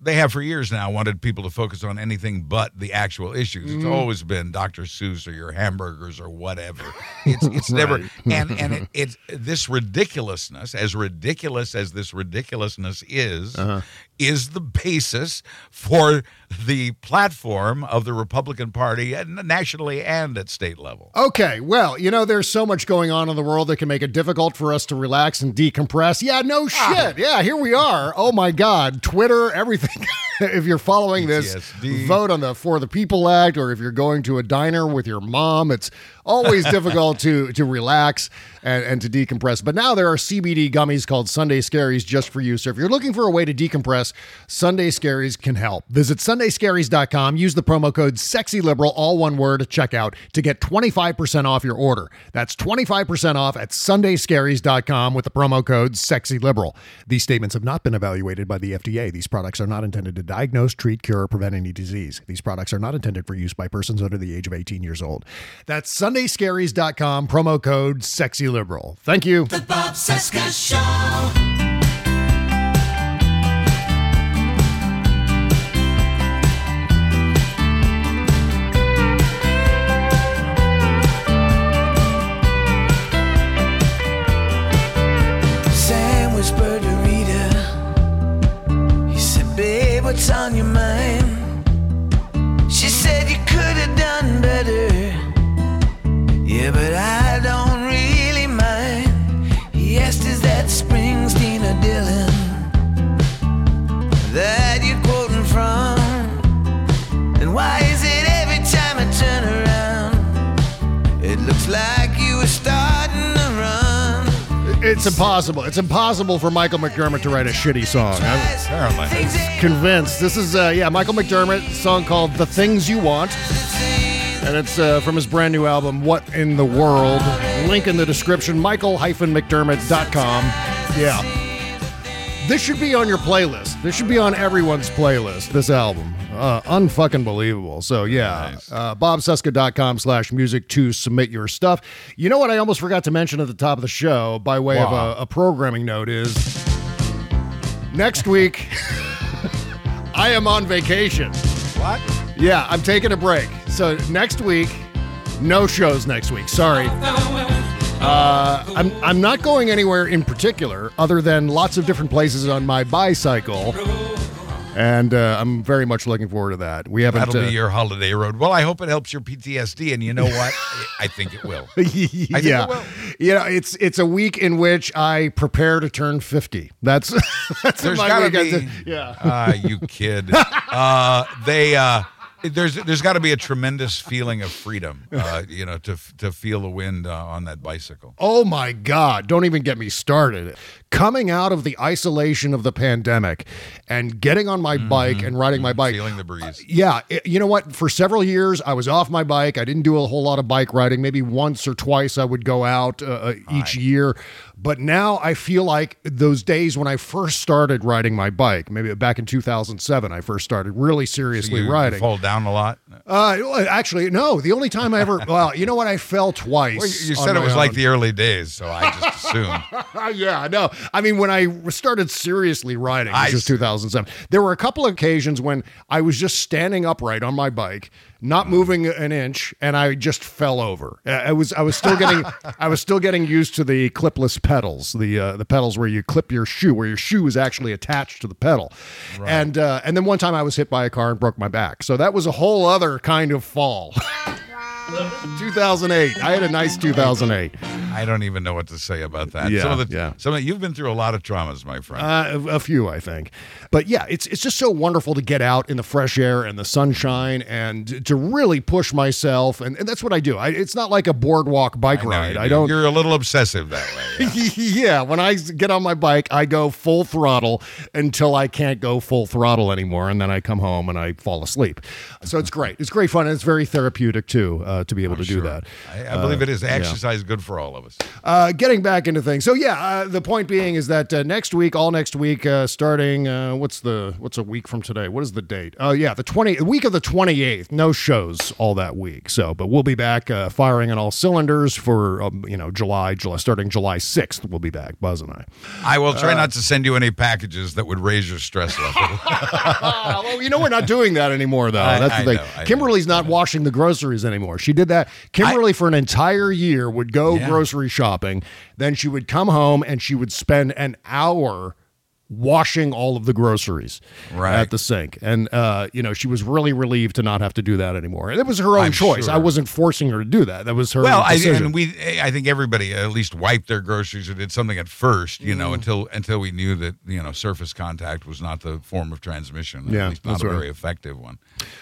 they have for years now wanted people to focus on anything but the actual issues. It's Mm. always been Doctor Seuss or your hamburgers or whatever. It's it's never Right. and and it, it's this ridiculousness, as ridiculous as this ridiculousness is, Uh-huh. is the basis for the platform of the Republican Party and nationally and at state level. Okay, well, you know, there's so much going on in the world that can make it difficult for us to relax and decompress. Yeah, no shit. Yeah, here we are. Oh my God, Twitter, everything. If you're following this P T S D. vote on the For the People Act, or if you're going to a diner with your mom, it's always difficult to to relax and, and to decompress. But now there are C B D gummies called Sunday Scaries just for you. So if you're looking for a way to decompress, Sunday Scaries can help. Visit sunday scaries dot com. Use the promo code SEXYLIBERAL, all one word, at checkout to get twenty-five percent off your order. That's twenty-five percent off at sunday scaries dot com with the promo code SEXYLIBERAL. These statements have not been evaluated by the F D A. These products are not intended to diagnose, treat, cure, or prevent any disease. These products are not intended for use by persons under the age of eighteen years old. That's sunday scaries dot com, promo code SEXYLIBERAL. Thank you. The Bob Cesca Show. Sam whispered to Rita. He said, babe, what's on your mind? She said, you could have done better. Yeah, but I don't really mind. He asked, is that Springsteen or Dylan that you're quoting from? And why is it every time I turn around, it looks like you were starting to run? It's impossible. It's impossible for Michael McDermott to write a shitty song. I'm Apparently. convinced. This is, uh, yeah, Michael McDermott, a song called The Things You Want. And it's uh, from his brand new album, What in the World. Link in the description, michael dash mcdermott dot com. Yeah. This should be on your playlist. This should be on everyone's playlist, this album. Uh, unfucking believable. So, yeah, Nice. uh, bob cesca dot com slash music to submit your stuff. You know what I almost forgot to mention at the top of the show by way of Wow. a, a programming note is next week, I am on vacation. What? Yeah, I'm taking a break. So next week, no shows next week. Sorry. Uh, I'm I'm not going anywhere in particular, other than lots of different places on my bicycle, and uh, I'm very much looking forward to that. We haven't. That'll uh, be your holiday road. Well, I hope it helps your P T S D, and you know what? I think it will. yeah, think it will. you know, it's it's a week in which I prepare to turn fifty. That's that's There's my gotta week. be, yeah. uh, you kid. Uh, they uh, there's there's got to be a tremendous feeling of freedom. Uh, you know, to to feel the wind uh, on that bicycle. Oh my God, don't even get me started. Coming out of the isolation of the pandemic and getting on my bike and riding my bike. Feeling the breeze. Yeah, it- you know what? For several years, I was off my bike. I didn't do a whole lot of bike riding. Maybe once or twice I would go out uh, each year. But now I feel like those days when I first started riding my bike, maybe back in two thousand seven, I first started really seriously You, you riding. fall down a lot. Uh, well, actually, no. The only time I ever, well, you know what? I fell twice. Well, you you on said it my was like own. the early days, so I just assumed. Yeah, no. I mean, when I started seriously riding, I which was see. two thousand seven, there were a couple of occasions when I was just standing upright on my bike, not moving an inch, and I just fell over. Uh, I was, I was still getting, I was still getting used to the clipless pedals, the uh, the pedals where you clip your shoe, where your shoe is actually attached to the pedal, and uh, and then one time I was hit by a car and broke my back. So that was a whole other kind of fall. two thousand eight. I had a nice two thousand eight. I don't even know what to say about that. Yeah, some of the, yeah. Some of, you've been through a lot of traumas, my friend. Uh, a, a few, I think. But yeah, it's it's just so wonderful to get out in the fresh air and the sunshine and to really push myself. And, and that's what I do. I, it's not like a boardwalk bike I know ride. you I do. don't. You're a little obsessive that way. Yeah. Yeah, when I get on my bike, I go full throttle until I can't go full throttle anymore, and then I come home and I fall asleep. So it's great. It's great fun, and it's very therapeutic too uh, to be able to do Sure. that. I, I believe Uh, it is. yeah. Exercise is good for all of us. of us. Uh, getting back into things. So yeah, uh, the point being is that uh, next week, all next week, uh, starting uh, what's the what's a week from today? What is the date? Oh yeah, the twenty week of the twenty-eighth. No shows all that week. So, but we'll be back uh, firing on all cylinders for um, you know July, July starting July sixth. We'll be back, Buzz and I. I will try Uh, not to send you any packages that would raise your stress level. Well, you know we're not doing that anymore, though. I- That's I the thing. know, I know. Kimberly's not washing the groceries anymore. She did that. Kimberly, for an entire year, would go Yeah. grocery shopping. Then she would come home and she would spend an hour washing all of the groceries Right. at the sink. And, uh, you know, she was really relieved to not have to do that anymore. And it was her own I'm choice. sure. I wasn't forcing her to do that. That was her Well, I, decision. and we, I think everybody at least wiped their groceries or did something at first, you Mm. know, until until we knew that you know surface contact was not the form of transmission, Yeah, at least not that's a right. very effective one.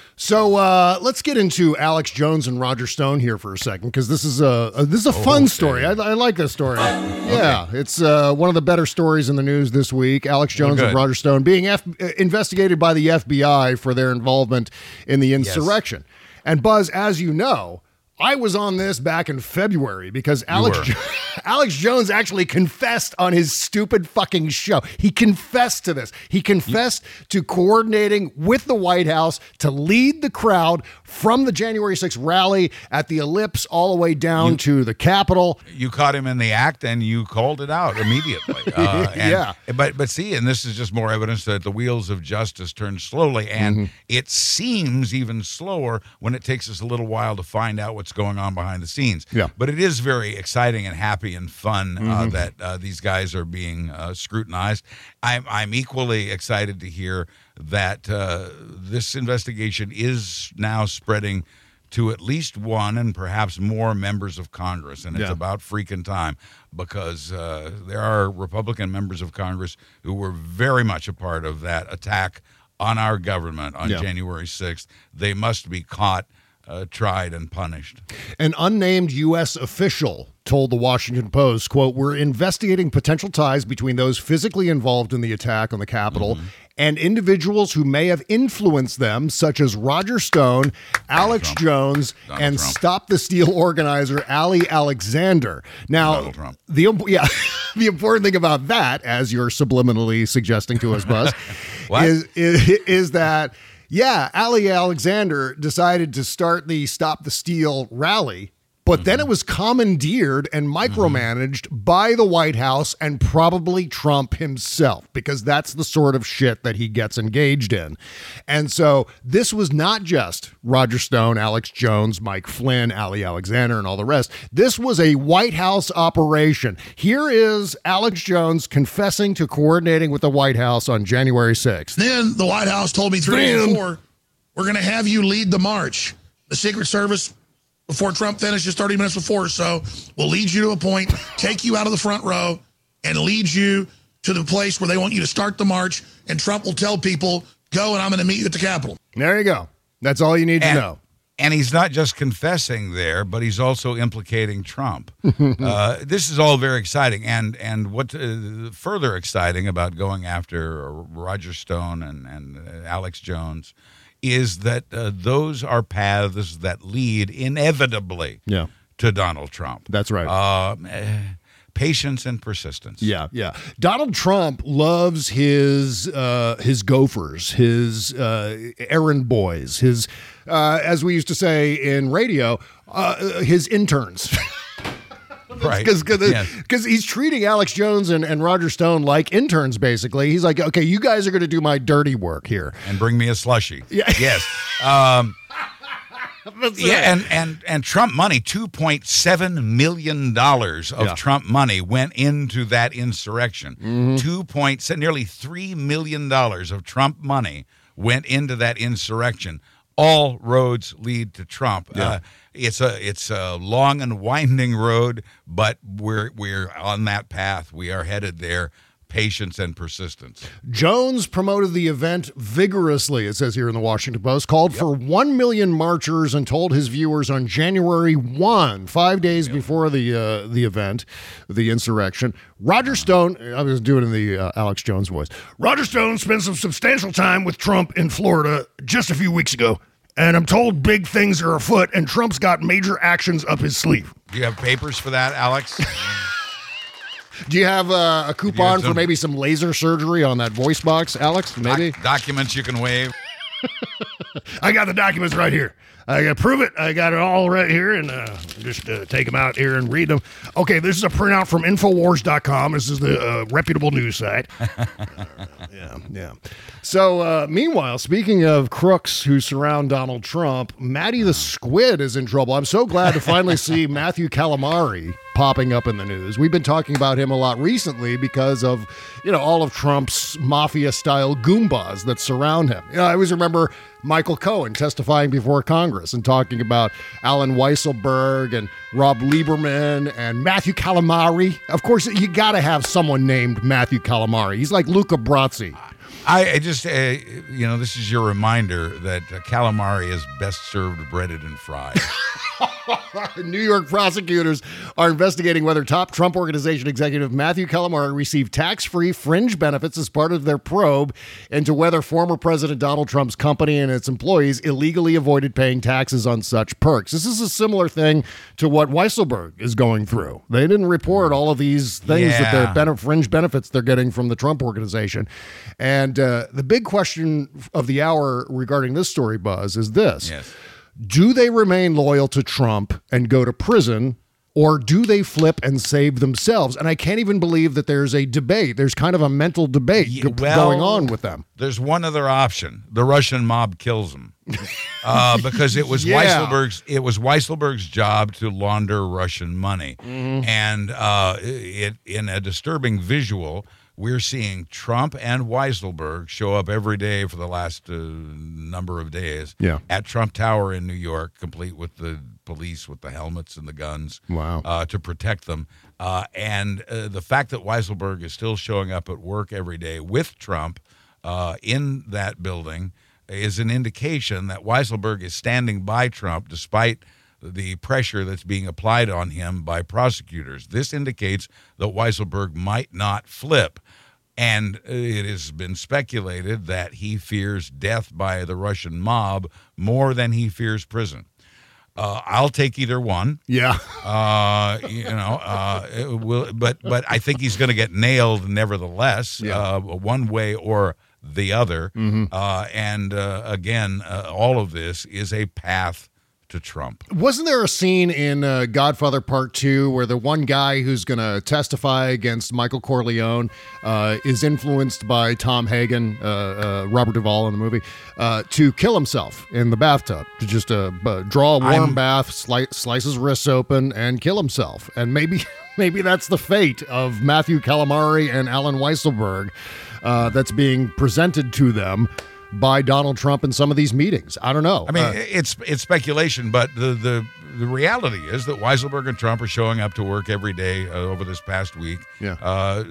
So uh, let's get into Alex Jones and Roger Stone here for a second, because this is a, a this is a fun Okay. story. I, I like this story. Yeah, it's uh, one of the better stories in the news this week. Alex Jones good. and Roger Stone being F- uh, investigated by the F B I for their involvement in the insurrection. And Buzz, as you know, I was on this back in February because Alex were. Jo- Alex Jones actually confessed on his stupid fucking show. He confessed to this. He confessed to coordinating with the White House to lead the crowd from the January sixth rally at the Ellipse all the way down to the Capitol. You caught him in the act and you called it out immediately. Uh, and- Yeah. But but see, and this is just more evidence that the wheels of justice turn slowly, and Mm-hmm. it seems even slower when it takes us a little while to find out what's going on behind the scenes. Yeah. But it is very exciting and happy and fun uh, Mm-hmm. that uh, these guys are being uh, scrutinized. I'm I'm equally excited to hear that uh, this investigation is now spreading to at least one and perhaps more members of Congress. And it's Yeah. about freaking time, because uh, there are Republican members of Congress who were very much a part of that attack on our government on Yeah. January sixth. They must be caught, uh, tried, and punished. An unnamed U S official told the Washington Post, quote, "We're investigating potential ties between those physically involved in the attack on the Capitol Mm-hmm. and individuals who may have influenced them, such as Roger Stone, Alex Trump. Jones, Donald and Trump. Stop the Steal organizer Ali Alexander." Now, Donald Trump. the imp- yeah, the important thing about that, as you're subliminally suggesting to us, Buzz, What? is, is is that yeah, Ali Alexander decided to start the Stop the Steal rally. But then it was commandeered and micromanaged by the White House and probably Trump himself, because that's the sort of shit that he gets engaged in. And so this was not just Roger Stone, Alex Jones, Mike Flynn, Ali Alexander, and all the rest. This was a White House operation. Here is Alex Jones confessing to coordinating with the White House on January sixth. Then the White House told me three days Then- before, we're going to have you lead the march. The Secret Service, before Trump finishes thirty minutes before, so we'll lead you to a point, take you out of the front row, and lead you to the place where they want you to start the march, and Trump will tell people, go, and I'm going to meet you at the Capitol. There you go. That's all you need And- to know. And he's not just confessing there, but he's also implicating Trump. uh, this is all very exciting. And and what uh, further exciting about going after Roger Stone and, and uh, Alex Jones is that uh, those are paths that lead inevitably Yeah. to Donald Trump. That's right. Uh, eh, patience and persistence. Yeah, yeah. Donald Trump loves his uh, his gophers, his uh, errand boys, his uh, as we used to say in radio, uh, his interns. Right. Because Yes. he's treating Alex Jones and, and Roger Stone like interns, basically. He's like, okay, you guys are going to do my dirty work here. And bring me a slushie. Yeah. Yes. Um, yeah, and, and, and Trump money, two point seven million dollars of Yeah. Trump money went into that insurrection. Mm-hmm. two point seven, nearly three million dollars of Trump money went into that insurrection. All roads lead to Trump. Yeah. Uh, it's a it's a long and winding road, but we're we're on that path. We are headed there. Patience and persistence. Jones promoted the event vigorously, it says here in the Washington Post, called for one million marchers and told his viewers on January first, five days before the uh, the event, the insurrection. Roger Stone, I was doing it in the uh, Alex Jones voice. Roger Stone spent some substantial time with Trump in Florida just a few weeks ago, and I'm told big things are afoot and Trump's got major actions up his sleeve. Do you have papers for that, Alex? Do you have uh, a coupon some- for maybe some laser surgery on that voice box, Alex? Maybe? Doc- documents you can waive. I got the documents right here. I got to prove it. I got it all right here, and uh, just uh, take them out here and read them. Okay, this is a printout from Infowars dot com. This is the uh, reputable news site. uh, yeah, yeah. So, uh, meanwhile, speaking of crooks who surround Donald Trump, Matty the Squid is in trouble. I'm so glad to finally see Matthew Calamari popping up in the news. We've been talking about him a lot recently because of, you know, all of Trump's mafia-style Goombas that surround him. You know, I always remember Michael Cohen testifying before Congress and talking about Alan Weisselberg and Rob Lieberman and Matthew Calamari. Of course, you got to have someone named Matthew Calamari. He's like Luca Brasi. I, I just, uh, you know, this is your reminder that uh, calamari is best served breaded and fried. New York prosecutors are investigating whether top Trump Organization executive Matthew Calamari received tax-free fringe benefits as part of their probe into whether former President Donald Trump's company and its employees illegally avoided paying taxes on such perks. This is a similar thing to what Weisselberg is going through. They didn't report all of these things Yeah. that they're bene- fringe benefits they're getting from the Trump Organization. And uh, the big question of the hour regarding this story, Buzz, is this. Yes. Do they remain loyal to Trump and go to prison, or do they flip and save themselves? And I can't even believe that there's a debate. There's kind of a mental debate Yeah, go- well, going on with them. There's one other option. The Russian mob kills them. Uh, because it was Yeah. Weisselberg's it was Weisselberg's job to launder Russian money. Mm-hmm. And uh, it in a disturbing visual, we're seeing Trump and Weisselberg show up every day for the last uh, number of days Yeah. at Trump Tower in New York, complete with the police with the helmets and the guns Wow. uh, to protect them. Uh, and uh, the fact that Weisselberg is still showing up at work every day with Trump uh, in that building is an indication that Weisselberg is standing by Trump despite the pressure that's being applied on him by prosecutors. This indicates that Weisselberg might not flip. And it has been speculated that he fears death by the Russian mob more than he fears prison. Uh, I'll take either one. Yeah. Uh, you know, uh, it will, but but I think he's going to get nailed nevertheless, Yeah. uh, one way or the other. Mm-hmm. Uh, and uh, again, uh, all of this is a path to Trump. Wasn't there a scene in uh, Godfather Part two where the one guy who's going to testify against Michael Corleone uh, is influenced by Tom Hagen, uh, uh, Robert Duvall in the movie, uh, to kill himself in the bathtub, to just uh, b- draw a warm I'm- bath, sli- slice his wrists open, and kill himself? And maybe maybe that's the fate of Matthew Calamari and Alan Weisselberg uh, that's being presented to them by Donald Trump in some of these meetings. I don't know. I mean, Uh, it's it's speculation, but the, the the reality is that Weisselberg and Trump are showing up to work every day uh, over this past week. Yeah. Uh,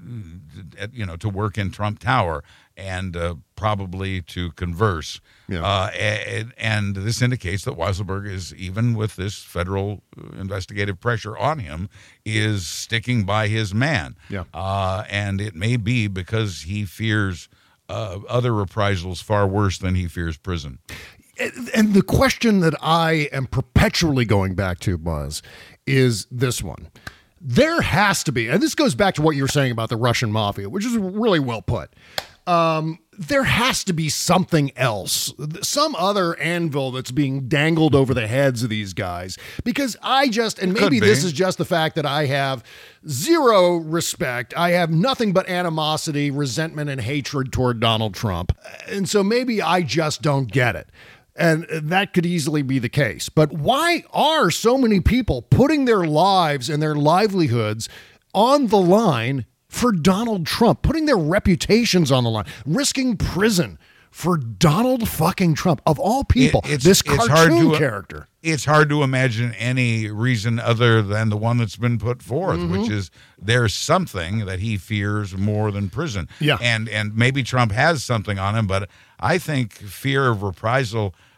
at, you know, to work in Trump Tower and uh, probably to converse. Yeah. Uh, and, and this indicates that Weisselberg is, even with this federal investigative pressure on him, is sticking by his man. Yeah. Uh, and it may be because he fears Uh, other reprisals far worse than he fears prison. And the question that I am perpetually going back to, Buzz, is this one. There has to be, and this goes back to what you were saying about the Russian mafia, which is really well put. Um, there has to be something else, some other anvil that's being dangled over the heads of these guys. Because I just, and maybe Could be. this is just the fact that I have zero respect. I have nothing but animosity, resentment, and hatred toward Donald Trump. And so maybe I just don't get it. And that could easily be the case. But why are so many people putting their lives and their livelihoods on the line for Donald Trump, putting their reputations on the line, risking prison for Donald fucking Trump, of all people, It- it's- this it's hard cartoon to- character? It's hard to imagine any reason other than the one that's been put forth, Mm-hmm. which is there's something that he fears more than prison. Yeah. And and maybe Trump has something on him, but I think fear of reprisal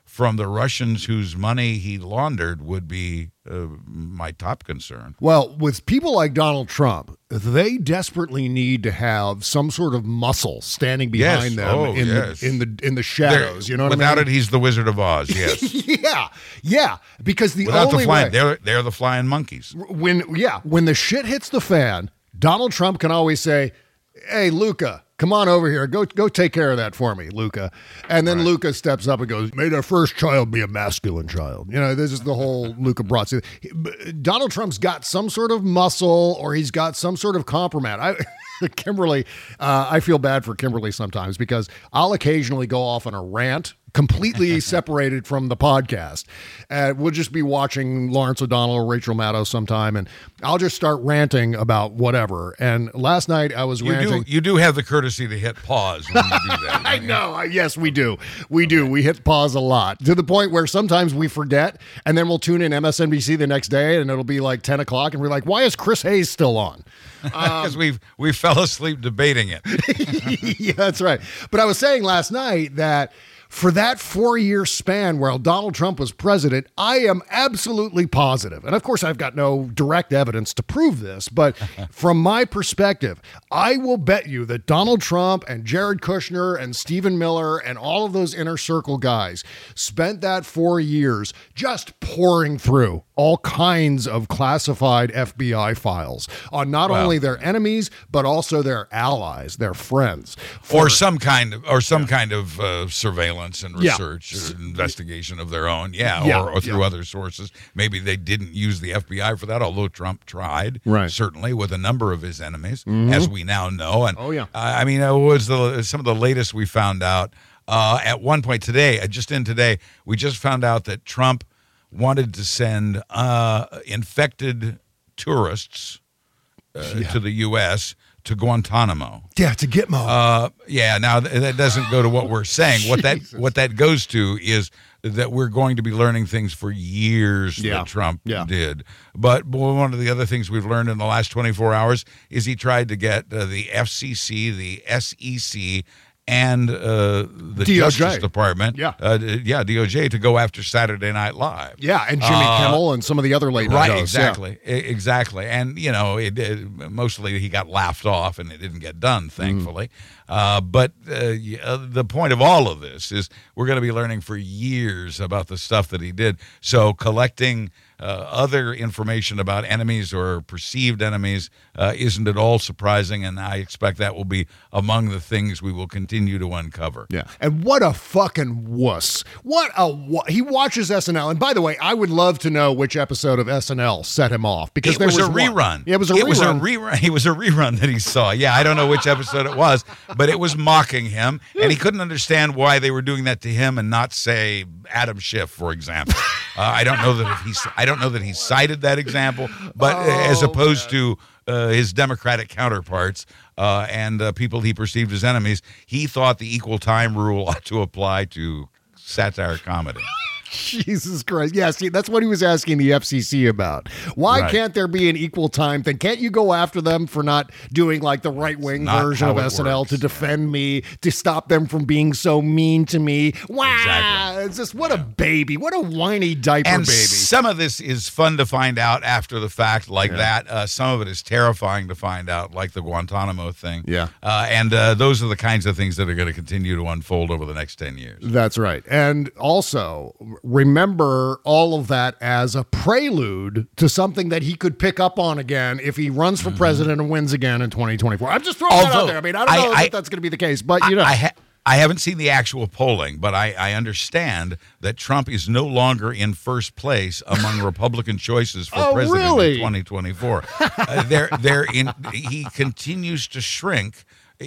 from the Russians whose money he laundered would be uh, my top concern. Well, with people like Donald Trump, they desperately need to have some sort of muscle standing behind Yes. them Oh, in yes. the in the in the shadows. They're- You know what without I mean? it, he's the Wizard of Oz. Yes. yeah, yeah. Because the Without only the flying, way they're they're the flying monkeys. when yeah when the shit hits the fan, Donald Trump can always say, "Hey, Luca, come on over here. Go go take care of that for me, Luca." And then Right. Luca steps up and goes, "May their first child be a masculine child." You know, this is the whole Luca brought. So, Donald Trump's got some sort of muscle, or he's got some sort of compromat. I. Kimberly, uh, I feel bad for Kimberly sometimes because I'll occasionally go off on a rant completely separated from the podcast. Uh, we'll just be watching Lawrence O'Donnell or Rachel Maddow sometime, and I'll just start ranting about whatever. And last night I was You ranting. do you do have the courtesy to hit pause when you do that. I know. I- Yes, we do. We do. We hit pause a lot to the point where sometimes we forget, and then we'll tune in M S N B C the next day, and it'll be like ten o'clock, and we're like, "Why is Chris Hayes still on?" Because we we fell asleep debating it. Yeah, that's right. But I was saying last night that for that four-year span while Donald Trump was president, I am absolutely positive. And of course, I've got no direct evidence to prove this, but from my perspective, I will bet you that Donald Trump and Jared Kushner and Stephen Miller and all of those inner circle guys spent that four years just pouring through all kinds of classified F B I files on not Wow. only their enemies, but also their allies, their friends. or For- some kind of or some kind of uh, surveillance and Yeah. research or investigation of their own, yeah, Yeah, or, or through yeah. other sources. Maybe they didn't use the F B I for that, although Trump tried, Right. certainly with a number of his enemies, Mhm. as we now know. And Oh, yeah. uh, I mean, it was the some of the latest we found out uh, at one point today, uh, just in today, we just found out that Trump wanted to send uh, infected tourists uh, to the U S to Guantanamo. Yeah, to Gitmo. Uh, yeah. Now th- that doesn't go to what we're saying. What that Jesus. what that goes to is that we're going to be learning things for years Yeah. that Trump Yeah. did. But one of the other things we've learned in the last twenty-four hours is he tried to get uh, the F C C, the S E C, and uh, the D O J. Justice Department, Yeah. uh, d- yeah, D O J, to go after Saturday Night Live. yeah, and Jimmy Uh, Kimmel and some of the other late night Right, hosts, yeah. exactly, E- exactly, and you know, it, it, mostly he got laughed off, and it didn't get done, thankfully. Uh, but uh, y- uh, the point of all of this is we're going to be learning for years about the stuff that he did. So collecting uh, other information about enemies or perceived enemies uh, isn't at all surprising, and I expect that will be among the things we will continue to uncover. Yeah. And what a fucking wuss. What a wa- he watches S N L. And by the way, I would love to know which episode of S N L set him off because It there was, was a one. rerun. Yeah, it was a it rerun. was a rerun. It was a rerun that he saw. Yeah, I don't know which episode it was, but it was mocking him, and he couldn't understand why they were doing that to him and not say Adam Schiff, for example. Uh, I don't know that if he. I don't know that he cited that example, but uh, as Oh, opposed to uh, his Democratic counterparts uh, and uh, people he perceived as enemies, he thought the equal time rule ought to apply to satire comedy. Jesus Christ. Yeah, see, that's what he was asking the F C C about. Why Right. can't there be an equal time thing? Can't you go after them for not doing like the right wing not version how of it S N L works, to defend me, to stop them from being so mean to me? Wow. Exactly. It's just what a baby. What a whiny diaper And baby. some of this is fun to find out after the fact, like Yeah. that. Uh, some of it is terrifying to find out, like the Guantanamo thing. Yeah. Uh, and uh, those are the kinds of things that are going to continue to unfold over the next ten years. That's right. And also, remember all of that as a prelude to something that he could pick up on again if he runs for president and wins again in twenty twenty-four. I'm just throwing that out Although, there. I mean, I don't know I- if that's going to be the case, but you know. I, ha- I haven't seen the actual polling, but I, I understand that Trump is no longer in first place among Republican choices for Oh, president really? in twenty twenty-four. uh, they're, they're in, he continues to shrink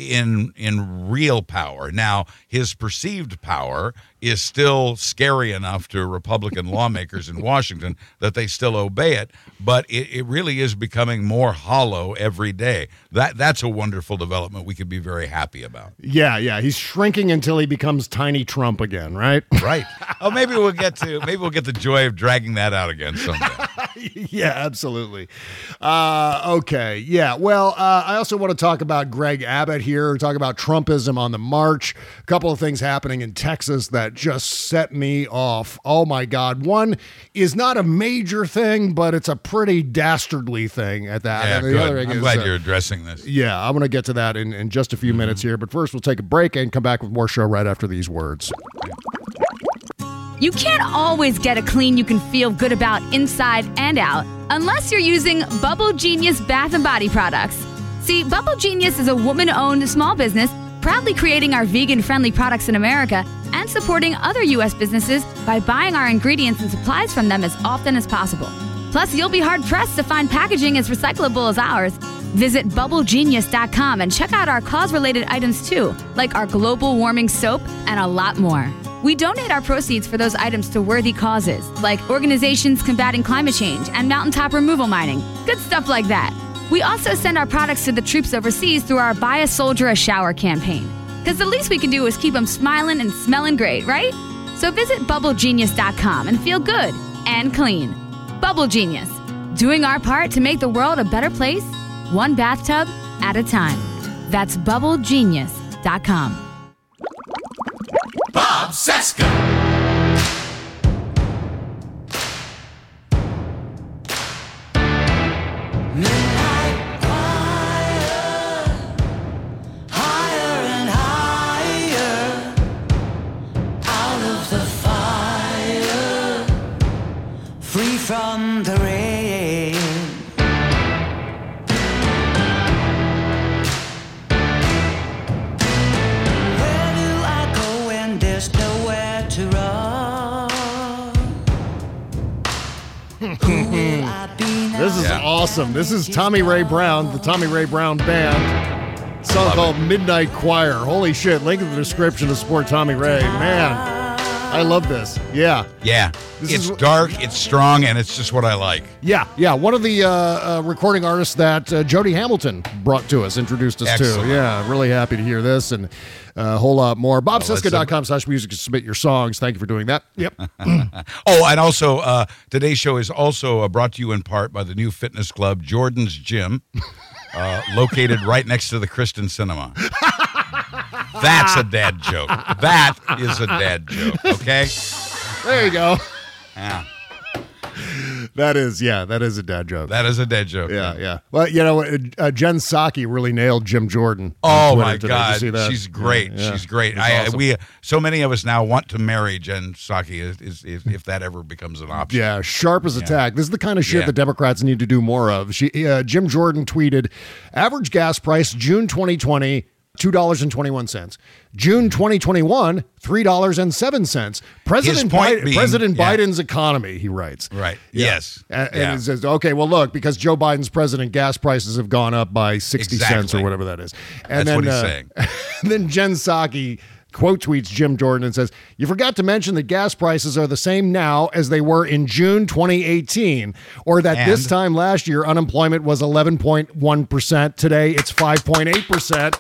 in in real power. Now, his perceived power is still scary enough to Republican lawmakers in Washington that they still obey it, but it, it really is becoming more hollow every day. That that's a wonderful development we could be very happy about. Yeah, yeah. He's shrinking until he becomes tiny Trump again, right? Right. Oh, maybe we'll get to maybe we'll get the joy of dragging that out again someday. Yeah, absolutely. Uh, okay. Yeah. Well, uh, I also want to talk about Greg Abbott here, talk about Trumpism on the march. A couple of things happening in Texas that just set me off. Oh, my God. One is not a major thing, but it's a pretty dastardly thing at that. Yeah, and the good. other thing I'm is, glad uh, you're addressing this. Yeah, I'm going to get to that in, in just a few mm-hmm. minutes here. But first, we'll take a break and come back with more show right after these words. You can't always get a clean you can feel good about inside and out unless you're using Bubble Genius Bath and Body products. See, Bubble Genius is a woman-owned small business proudly creating our vegan-friendly products in America and supporting other U S businesses by buying our ingredients and supplies from them as often as possible. Plus, you'll be hard-pressed to find packaging as recyclable as ours. Visit bubble genius dot com and check out our cause-related items too, like our global warming soap and a lot more. We donate our proceeds for those items to worthy causes, like organizations combating climate change and mountaintop removal mining. Good stuff like that. We also send our products to the troops overseas through our Buy a Soldier a Shower campaign. Because the least we can do is keep them smiling and smelling great, right? So visit bubble genius dot com and feel good and clean. Bubble Genius, doing our part to make the world a better place, one bathtub at a time. That's bubble genius dot com. Bob Cesca. Midnight choir, higher and higher, out of the fire, free from the rain. Where do I go when there's nowhere to run? Who will I be now? This is Yeah. awesome. This is Tommy Ray Brown, the Tommy Ray Brown Band. Song Love called it. Midnight Choir. Holy shit. Link in the description to support Tommy Ray. Man, I love this. Yeah. Yeah. This it's is- dark, it's strong, and it's just what I like. Yeah. Yeah. One of the uh, uh, recording artists that uh, Jody Hamilton brought to us, introduced us Excellent. to. Yeah. Really happy to hear this and uh, a whole lot more. bob Well, cesca dot com slash music to submit your songs. Thank you for doing that. Yep. Oh, and also, uh, today's show is also uh, brought to you in part by the new fitness club, Jordan's Gym, uh, located right next to the Kristen Cinema. That's a dad joke. That is a dad joke, okay? There you go. Yeah, That is, yeah, that is a dad joke. that is a dad joke. Yeah, yeah. Well, you know, uh, uh, Jen Psaki really nailed Jim Jordan. on Oh Twitter my today. Did you God, see that? she's great. Yeah, yeah. She's great. It's I, awesome. we so many of us now want to marry Jen Psaki is, is, is, if that ever becomes an option. Yeah, sharp as a tack. This is the kind of shit Yeah. the Democrats need to do more of. She, uh, Jim Jordan tweeted, average gas price June twenty twenty, two dollars and twenty-one cents. June twenty twenty-one, three dollars and seven cents. President, point Bi- being- President yeah. Biden's economy, he writes. Right. Yeah. Yes. And, and Yeah. it says, okay, well, look, because Joe Biden's president, gas prices have gone up by sixty cents or Exactly. whatever that is. And That's then, what he's uh, saying. and then Jen Psaki quote tweets Jim Jordan and says, you forgot to mention that gas prices are the same now as they were in June twenty eighteen, or that this And? time last year unemployment was eleven point one percent. Today it's five point eight percent.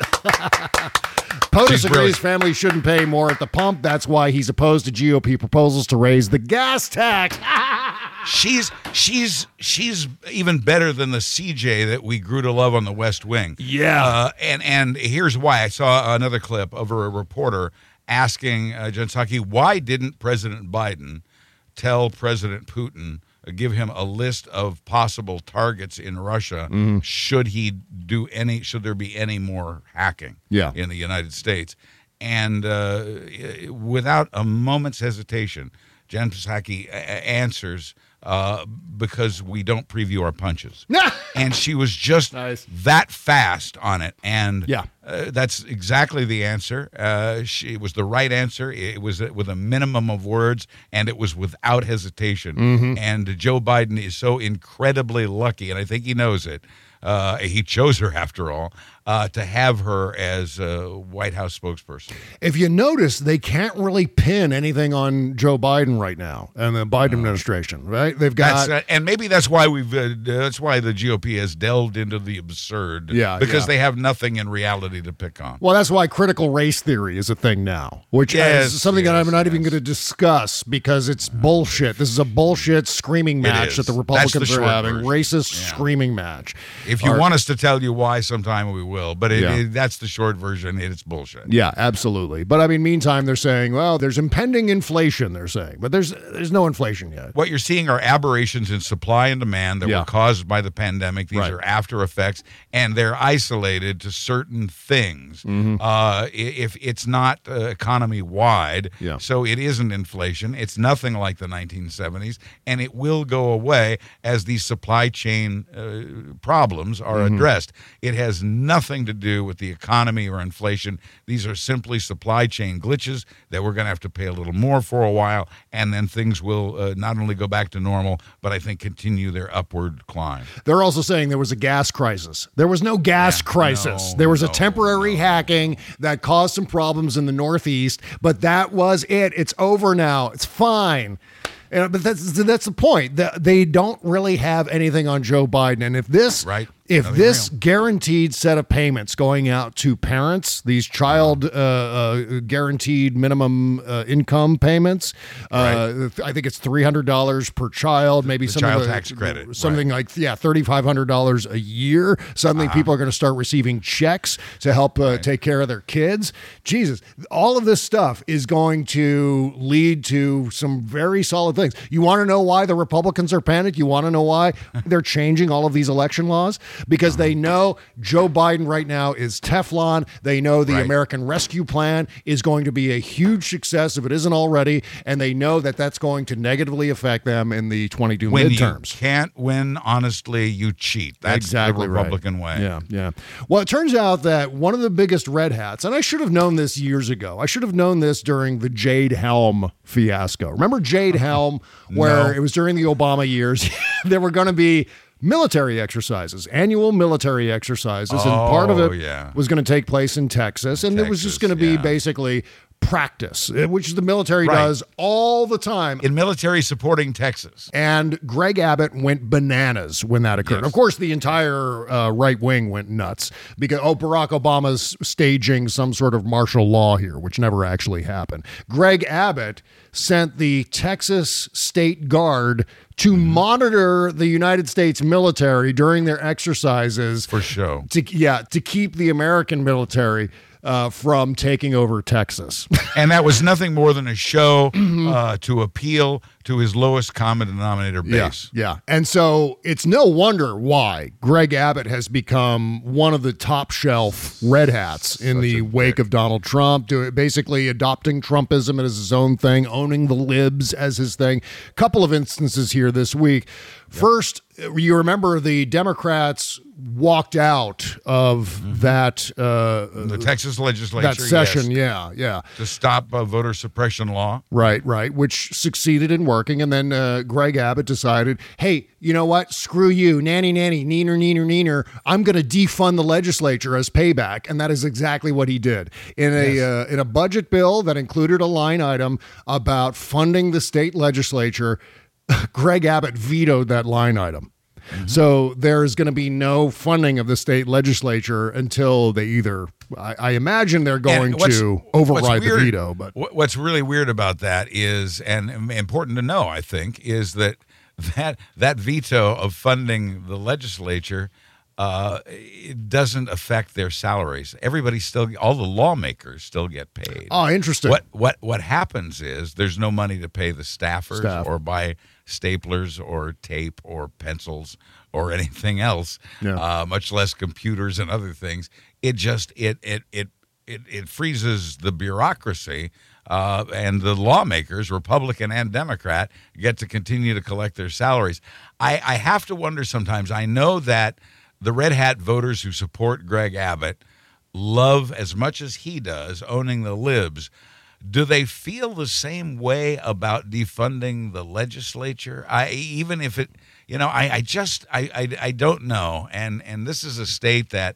POTUS She's agrees brilliant. families shouldn't pay more at the pump. That's why he's opposed to G O P proposals to raise the gas tax. She's she's she's even better than the C J that we grew to love on the West Wing. Yeah. Uh, and and here's why. I saw another clip of a reporter asking uh, Jen Psaki, why didn't President Biden tell President Putin, uh, give him a list of possible targets in Russia Mm-hmm. should he do any, should there be any more hacking Yeah. in the United States? And uh, without a moment's hesitation, Jen Psaki a- a- answers, uh, because we don't preview our punches. And she was just Nice. that fast on it. And Yeah. uh, that's exactly the answer. Uh, she, it was the right answer. It was with a minimum of words, and it was without hesitation. Mm-hmm. And Joe Biden is so incredibly lucky, and I think he knows it. Uh, he chose her after all. uh, to have her as a White House spokesperson. If you notice, they can't really pin anything on Joe Biden right now and the Biden administration, right? They've got, That's, uh, and maybe that's why we've. Uh, that's why the G O P has delved into the absurd. Yeah, because yeah. they have nothing in reality to pick on. well, that's why critical race theory is a thing now, which Yes, is something that yes, I'm not even yes. going to discuss because it's bullshit. This is a bullshit screaming match is. that the That's Republicans the are short having. version. Racist Yeah. screaming match. If you Or- want us to tell you why, sometime we will. But it, Yeah. it, that's the short version. It's bullshit. Yeah, absolutely. But I mean, meantime, they're saying, well, there's impending inflation, they're saying. But there's there's no inflation yet. What you're seeing are aberrations in supply and demand that Yeah. were caused by the pandemic. These Right. are after effects, and they're isolated to certain things. Mm-hmm. Uh, i- if it's not uh, economy wide, Yeah. so it isn't inflation. It's nothing like the nineteen seventies, and it will go away as these supply chain uh, problems are Mm-hmm. addressed. It has nothing to do with the economy or inflation. These are simply supply chain glitches that we're going to have to pay a little more for a while, and then things will uh, not only go back to normal, but I think continue their upward climb. They're also saying there was a gas crisis. There was no gas Yeah, crisis. no, there was a no, temporary hacking that caused some problems in the Northeast, but that was it. It's over now. It's fine. Uh, but that's that's the point. The- They don't really have anything on Joe Biden. And if this Right. if Nothing this real. guaranteed set of payments going out to parents, these child uh, uh, guaranteed minimum uh, income payments, uh, I think it's three hundred dollars per child, maybe The something child like- tax credit, something like yeah, thirty-five hundred dollars a year. Suddenly, Uh-huh. people are going to start receiving checks to help uh, take care of their kids. Jesus, all of this stuff is going to lead to some very solid things. You want to know why the Republicans are panicked? You want to know why they're changing all of these election laws? Because they know Joe Biden right now is Teflon. They know the Right. American Rescue Plan is going to be a huge success if it isn't already, and they know that that's going to negatively affect them in the twenty-two When midterms. you can't win honestly, you cheat. That's exactly the right. Republican way. Yeah, yeah. Well, it turns out that one of the biggest red hats, and I should have known this years ago. I should have known this during the Jade Helm fiasco. Remember Jade Helm, where No. it was during the Obama years? There were going to be military exercises, annual military exercises, and part of Oh, it yeah. was going to take place in Texas, and it was just Texas, going to be yeah. basically practice, uh, which the military Right. does all the time. In military supporting Texas. And Greg Abbott went bananas when that occurred. Yes. Of course, the entire uh, right wing went nuts because, oh, Barack Obama's staging some sort of martial law here, which never actually happened. Greg Abbott sent the Texas State Guard to Mm-hmm. monitor the United States military during their exercises. For show. To, yeah, to keep the American military uh, from taking over Texas. And that was nothing more than a show uh, to appeal to his lowest common denominator base. Yeah, yeah. And so it's no wonder why Greg Abbott has become one of the top shelf red hats in Such the a wake dick. of Donald Trump, do, basically adopting Trumpism as his own thing, owning the libs as his thing. Couple of instances here this week. First, you remember the Democrats walked out of that uh, The Texas legislature, that session. yes, Yeah, yeah. to stop uh, voter suppression law. Right, right, which succeeded in working. And then uh, Greg Abbott decided, hey, you know what? Screw you. Nanny, nanny, neener, neener, neener. I'm going to defund the legislature as payback. And that is exactly what he did. In a, Yes. uh, in a budget bill that included a line item about funding the state legislature, Greg Abbott vetoed that line item. Mm-hmm. So there's going to be no funding of the state legislature until they either, I, I imagine they're going And what's- to what's override the weird- veto. But wh- what's really weird about that is, and important to know, I think, is that that that veto of funding the legislature uh, it doesn't affect their salaries. Everybody still, all the lawmakers still get paid. Oh, interesting. What what what happens is there's no money to pay the staffers Staff. or buy staplers or tape or pencils or anything else, Yeah. uh, much less computers and other things. It just it it it it, it freezes the bureaucracy, uh, and the lawmakers, Republican and Democrat, get to continue to collect their salaries. I, I have to wonder sometimes. I know that the red hat voters who support Greg Abbott love as much as he does owning the libs. Do they feel the same way about defunding the legislature? I even if it, you know, I, I just I, I I don't know. And and this is a state that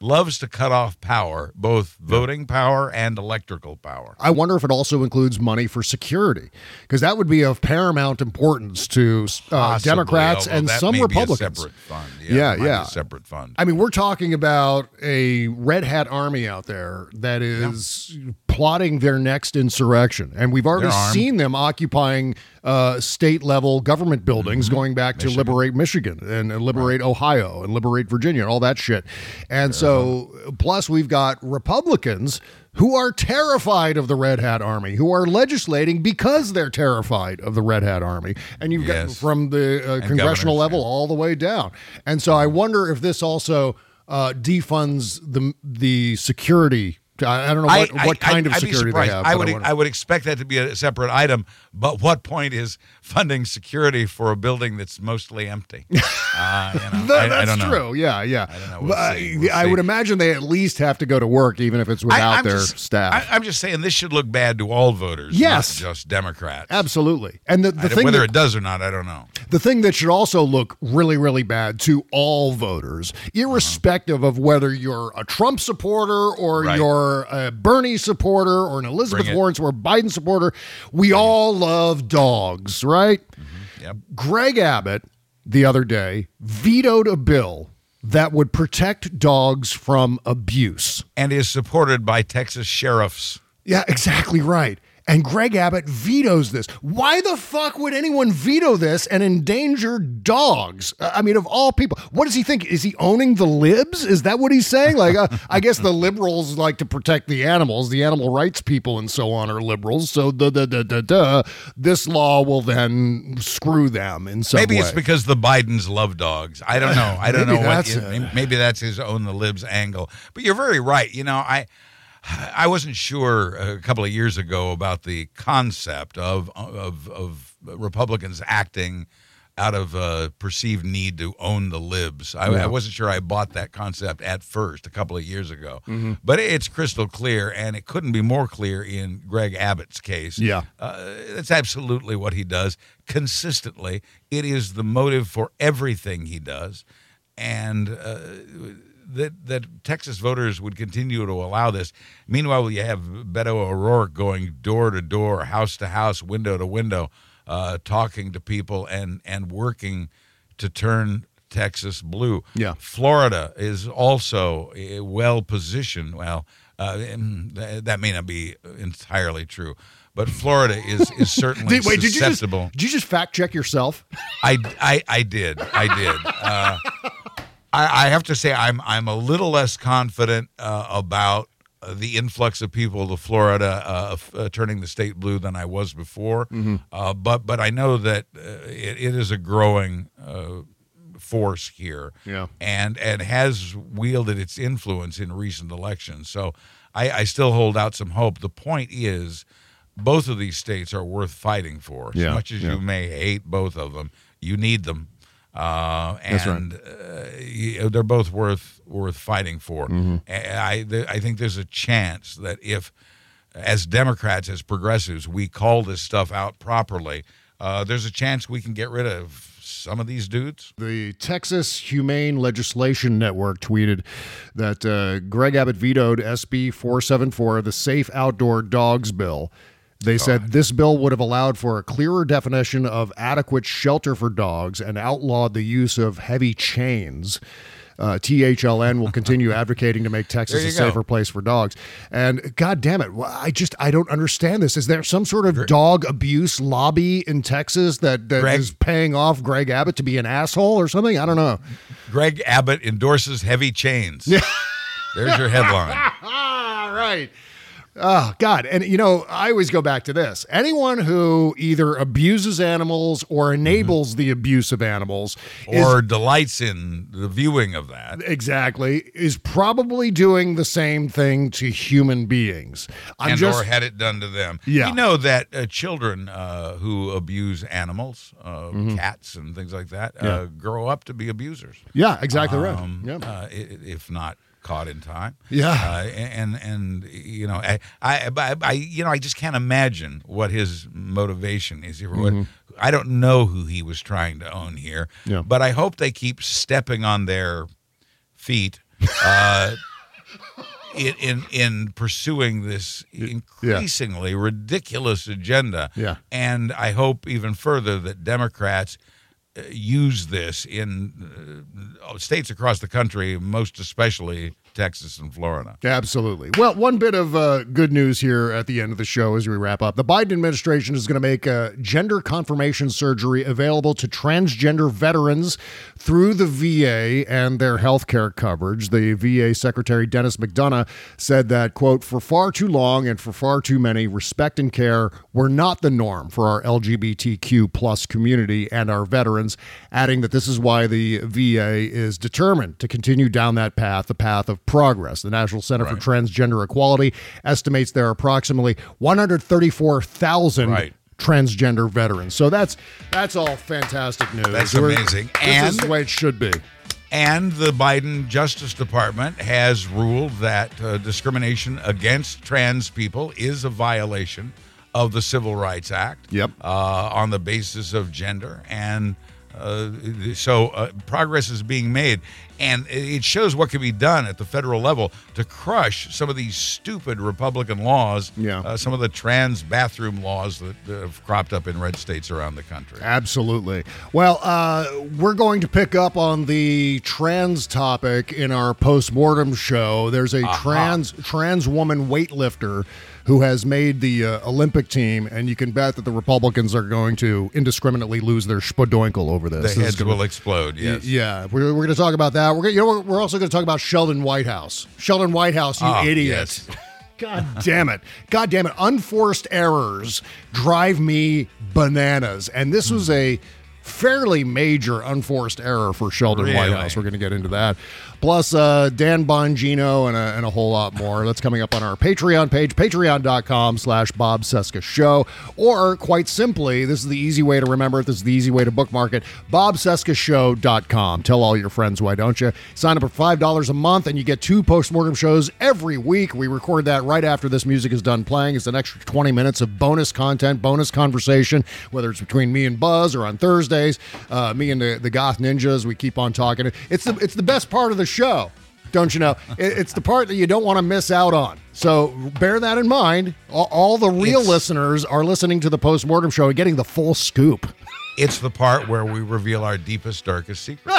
loves to cut off power, both voting power and electrical power. I wonder if it also includes money for security, because that would be of paramount importance to uh, Possibly, Democrats although and that some may be a Republicans. separate fund. Yeah, Yeah, it might be yeah. a separate fund. I mean, we're talking about a red hat army out there that is plotting their next insurrection. And we've already They're armed. seen them occupying uh, state level government buildings, Mm-hmm. going back to Michigan. liberate Michigan and, and liberate Ohio and liberate Virginia and all that shit. And so, plus, we've got Republicans who are terrified of the Red Hat Army, who are legislating because they're terrified of the Red Hat Army. And you've got Yes. from the uh, congressional governors, level yeah. all the way down. And so I wonder if this also uh, defunds the the security. I, I don't know what, I- what I- kind of I'd be security they surprised. have. I but would wonder. I would expect that to be a separate item. But what point is funding security for a building that's mostly empty? Uh, you know, That- I, that's I don't know. true. Yeah, yeah. I don't know. We'll But I- see. We'll I see. would imagine they at least have to go to work, even if it's without I, I'm their just, staff. I, I'm just saying this should look bad to all voters, Yes. not just Democrats. Absolutely. And the, I the don't- thing whether that, it does or not, I don't know. the thing that should also look really, really bad to all voters, irrespective of whether you're a Trump supporter or Right. you're a Bernie supporter or an Elizabeth Bring it. Warren or a Biden supporter, we all love dogs, right? Yep. Greg Abbott the other day vetoed a bill that would protect dogs from abuse. And is supported by Texas sheriffs. Yeah, exactly right. And Greg Abbott vetoes this. Why the fuck would anyone veto this and endanger dogs? I mean, of all people, what does he think? Is he owning the libs? Is that what he's saying? Like, uh, I guess the liberals like to protect the animals. The animal rights people and so on are liberals. So, da da da da da. This law will then screw them in some Maybe way. it's because the Bidens love dogs. I don't know. I don't Maybe know what. that's it. Maybe that's his own the libs angle. But you're very right. You know, I. I wasn't sure a couple of years ago about the concept of of, of Republicans acting out of a perceived need to own the libs. I, Yeah. I wasn't sure I bought that concept at first a couple of years ago, Mhm. but it's crystal clear, and it couldn't be more clear in Greg Abbott's case. Yeah. Uh, that's absolutely what he does consistently. It is the motive for everything he does, and uh, that that Texas voters would continue to allow this. Meanwhile, you have Beto O'Rourke going door to door, house to house, window to window, uh, talking to people and and working to turn Texas blue. Yeah. Florida is also uh, well positioned. Well, uh, and th- that may not be entirely true, but Florida is is certainly Did- wait, did you just susceptible. did you just fact check yourself? I, I, I did. I did. Uh, I, I have to say I'm I'm a little less confident uh, about uh, the influx of people to Florida uh, f- uh, turning the state blue than I was before. Mhm. Uh, but but I know that uh, it, it is a growing uh, force here. Yeah. And and has wielded its influence in recent elections. So I, I still hold out some hope. The point is, both of these states are worth fighting for. As Yeah, much as yeah. you may hate both of them, you need them. Uh, That's right. and uh, you- they're both worth worth fighting for. Mhm. And I th- I think there's a chance that if, as Democrats, as progressives, we call this stuff out properly, uh, there's a chance we can get rid of some of these dudes. The Texas Humane Legislation Network tweeted that uh, Greg Abbott vetoed S B four seventy-four, the Safe Outdoor Dogs Bill. They said this bill would have allowed for a clearer definition of adequate shelter for dogs and outlawed the use of heavy chains. Uh, T H L N will continue advocating to make Texas There a you go. safer place for dogs. And God damn it, well, I just I don't understand this. Is there some sort of dog abuse lobby in Texas that, that Greg- is paying off Greg Abbott to be an asshole or something? I don't know. Greg Abbott endorses heavy chains. There's your headline. All right. Oh, God. And, you know, I always go back to this. Anyone who either abuses animals or enables the abuse of animals is- Or delights in the viewing of that. exactly is probably doing the same thing to human beings. I'm and just or had it done to them. Yeah. You know that uh, children uh, who abuse animals, uh, Mhm. cats and things like that, Yeah. uh, grow up to be abusers. Yeah, exactly right. Um, Yeah. uh, i- if not caught in time. Yeah. Uh, and and you know, I, I I I you know I just can't imagine what his motivation is here. What- Mhm. I don't know who he was trying to own here. Yeah. But I hope they keep stepping on their feet. Uh, in in, in pursuing this increasingly yeah. ridiculous agenda. Yeah. And I hope even further that Democrats uh, use this in uh, states across the country, most especially Texas and Florida. Absolutely. Well, one bit of uh, good news here at the end of the show as we wrap up. The Biden administration is going to make uh, gender confirmation surgery available to transgender veterans through the V A and their health care coverage. The V A Secretary Dennis McDonough said that, quote, for far too long and for far too many, respect and care were not the norm for our L G B T Q plus community and our veterans, adding that this is why the V A is determined to continue down that path, the path of progress. The National Center right. for Transgender Equality estimates there are approximately one hundred thirty-four thousand right. transgender veterans. So that's that's all fantastic news. That's amazing. This and is the way it should be. And the Biden Justice Department has ruled that uh, discrimination against trans people is a violation of the Civil Rights Act. Yep. Uh, on the basis of gender. And uh, so uh, progress is being made. And it shows what can be done at the federal level to crush some of these stupid Republican laws, yeah. uh, some of the trans bathroom laws that uh, have cropped up in red states around the country. Absolutely. Well, uh, we're going to pick up on the trans topic in our postmortem show. There's a uh-huh. trans trans woman weightlifter who has made the uh, Olympic team, and you can bet that the Republicans are going to indiscriminately lose their spadoinkle over this. The this heads gonna, will explode, yes. Y- yeah, we're, we're going to talk about that. We're gonna, you know, we're also going to talk about Sheldon Whitehouse. Sheldon Whitehouse, you oh, idiot. Yes. God damn it. God damn it. Unforced errors drive me bananas. And this was a fairly major unforced error for Sheldon really? Whitehouse. We're going to get into that. Plus, uh, Dan Bongino and a, and a whole lot more. That's coming up on our Patreon page, patreon.com slash Bob Cesca Show. Or, quite simply, this is the easy way to remember it. This is the easy way to bookmark it, bob cesca show dot com. Tell all your friends, why don't you? Sign up for five dollars a month, and you get two postmortem shows every week. We record that right after this music is done playing. It's an extra twenty minutes of bonus content, bonus conversation, whether it's between me and Buzz or on Thursdays, uh, me and the, the Goth Ninjas. We keep on talking. It's the, it's the best part of the show, don't you know? It's the part that you don't want to miss out on. So bear that in mind. All, all the real it's, listeners are listening to the postmortem show and getting the full scoop. It's the part where we reveal our deepest, darkest secrets.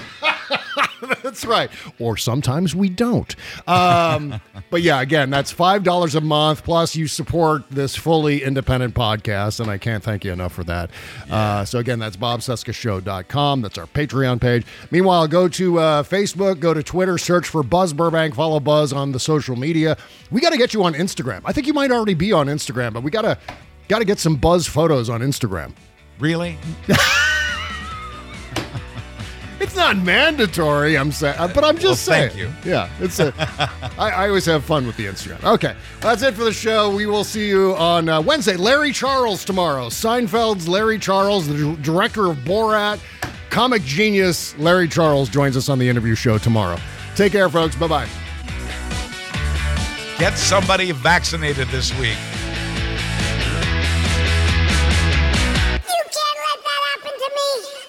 That's right. Or sometimes we don't. Um, but yeah, again, that's five dollars a month. Plus, you support this fully independent podcast, and I can't thank you enough for that. Yeah. Uh, so again, that's bob cesca show dot com. That's our Patreon page. Meanwhile, go to uh, Facebook, go to Twitter, search for Buzz Burbank, follow Buzz on the social media. We got to get you on Instagram. I think you might already be on Instagram, but we got to got to get some Buzz photos on Instagram. Really? It's not mandatory, I'm saying, but I'm just well, saying. Thank you. Yeah, it's a. I, I always have fun with the Instagram. Okay, that's it for the show. We will see you on uh, Wednesday. Larry Charles tomorrow. Seinfeld's Larry Charles, the d- director of Borat, comic genius Larry Charles joins us on the interview show tomorrow. Take care, folks. Bye bye. Get somebody vaccinated this week.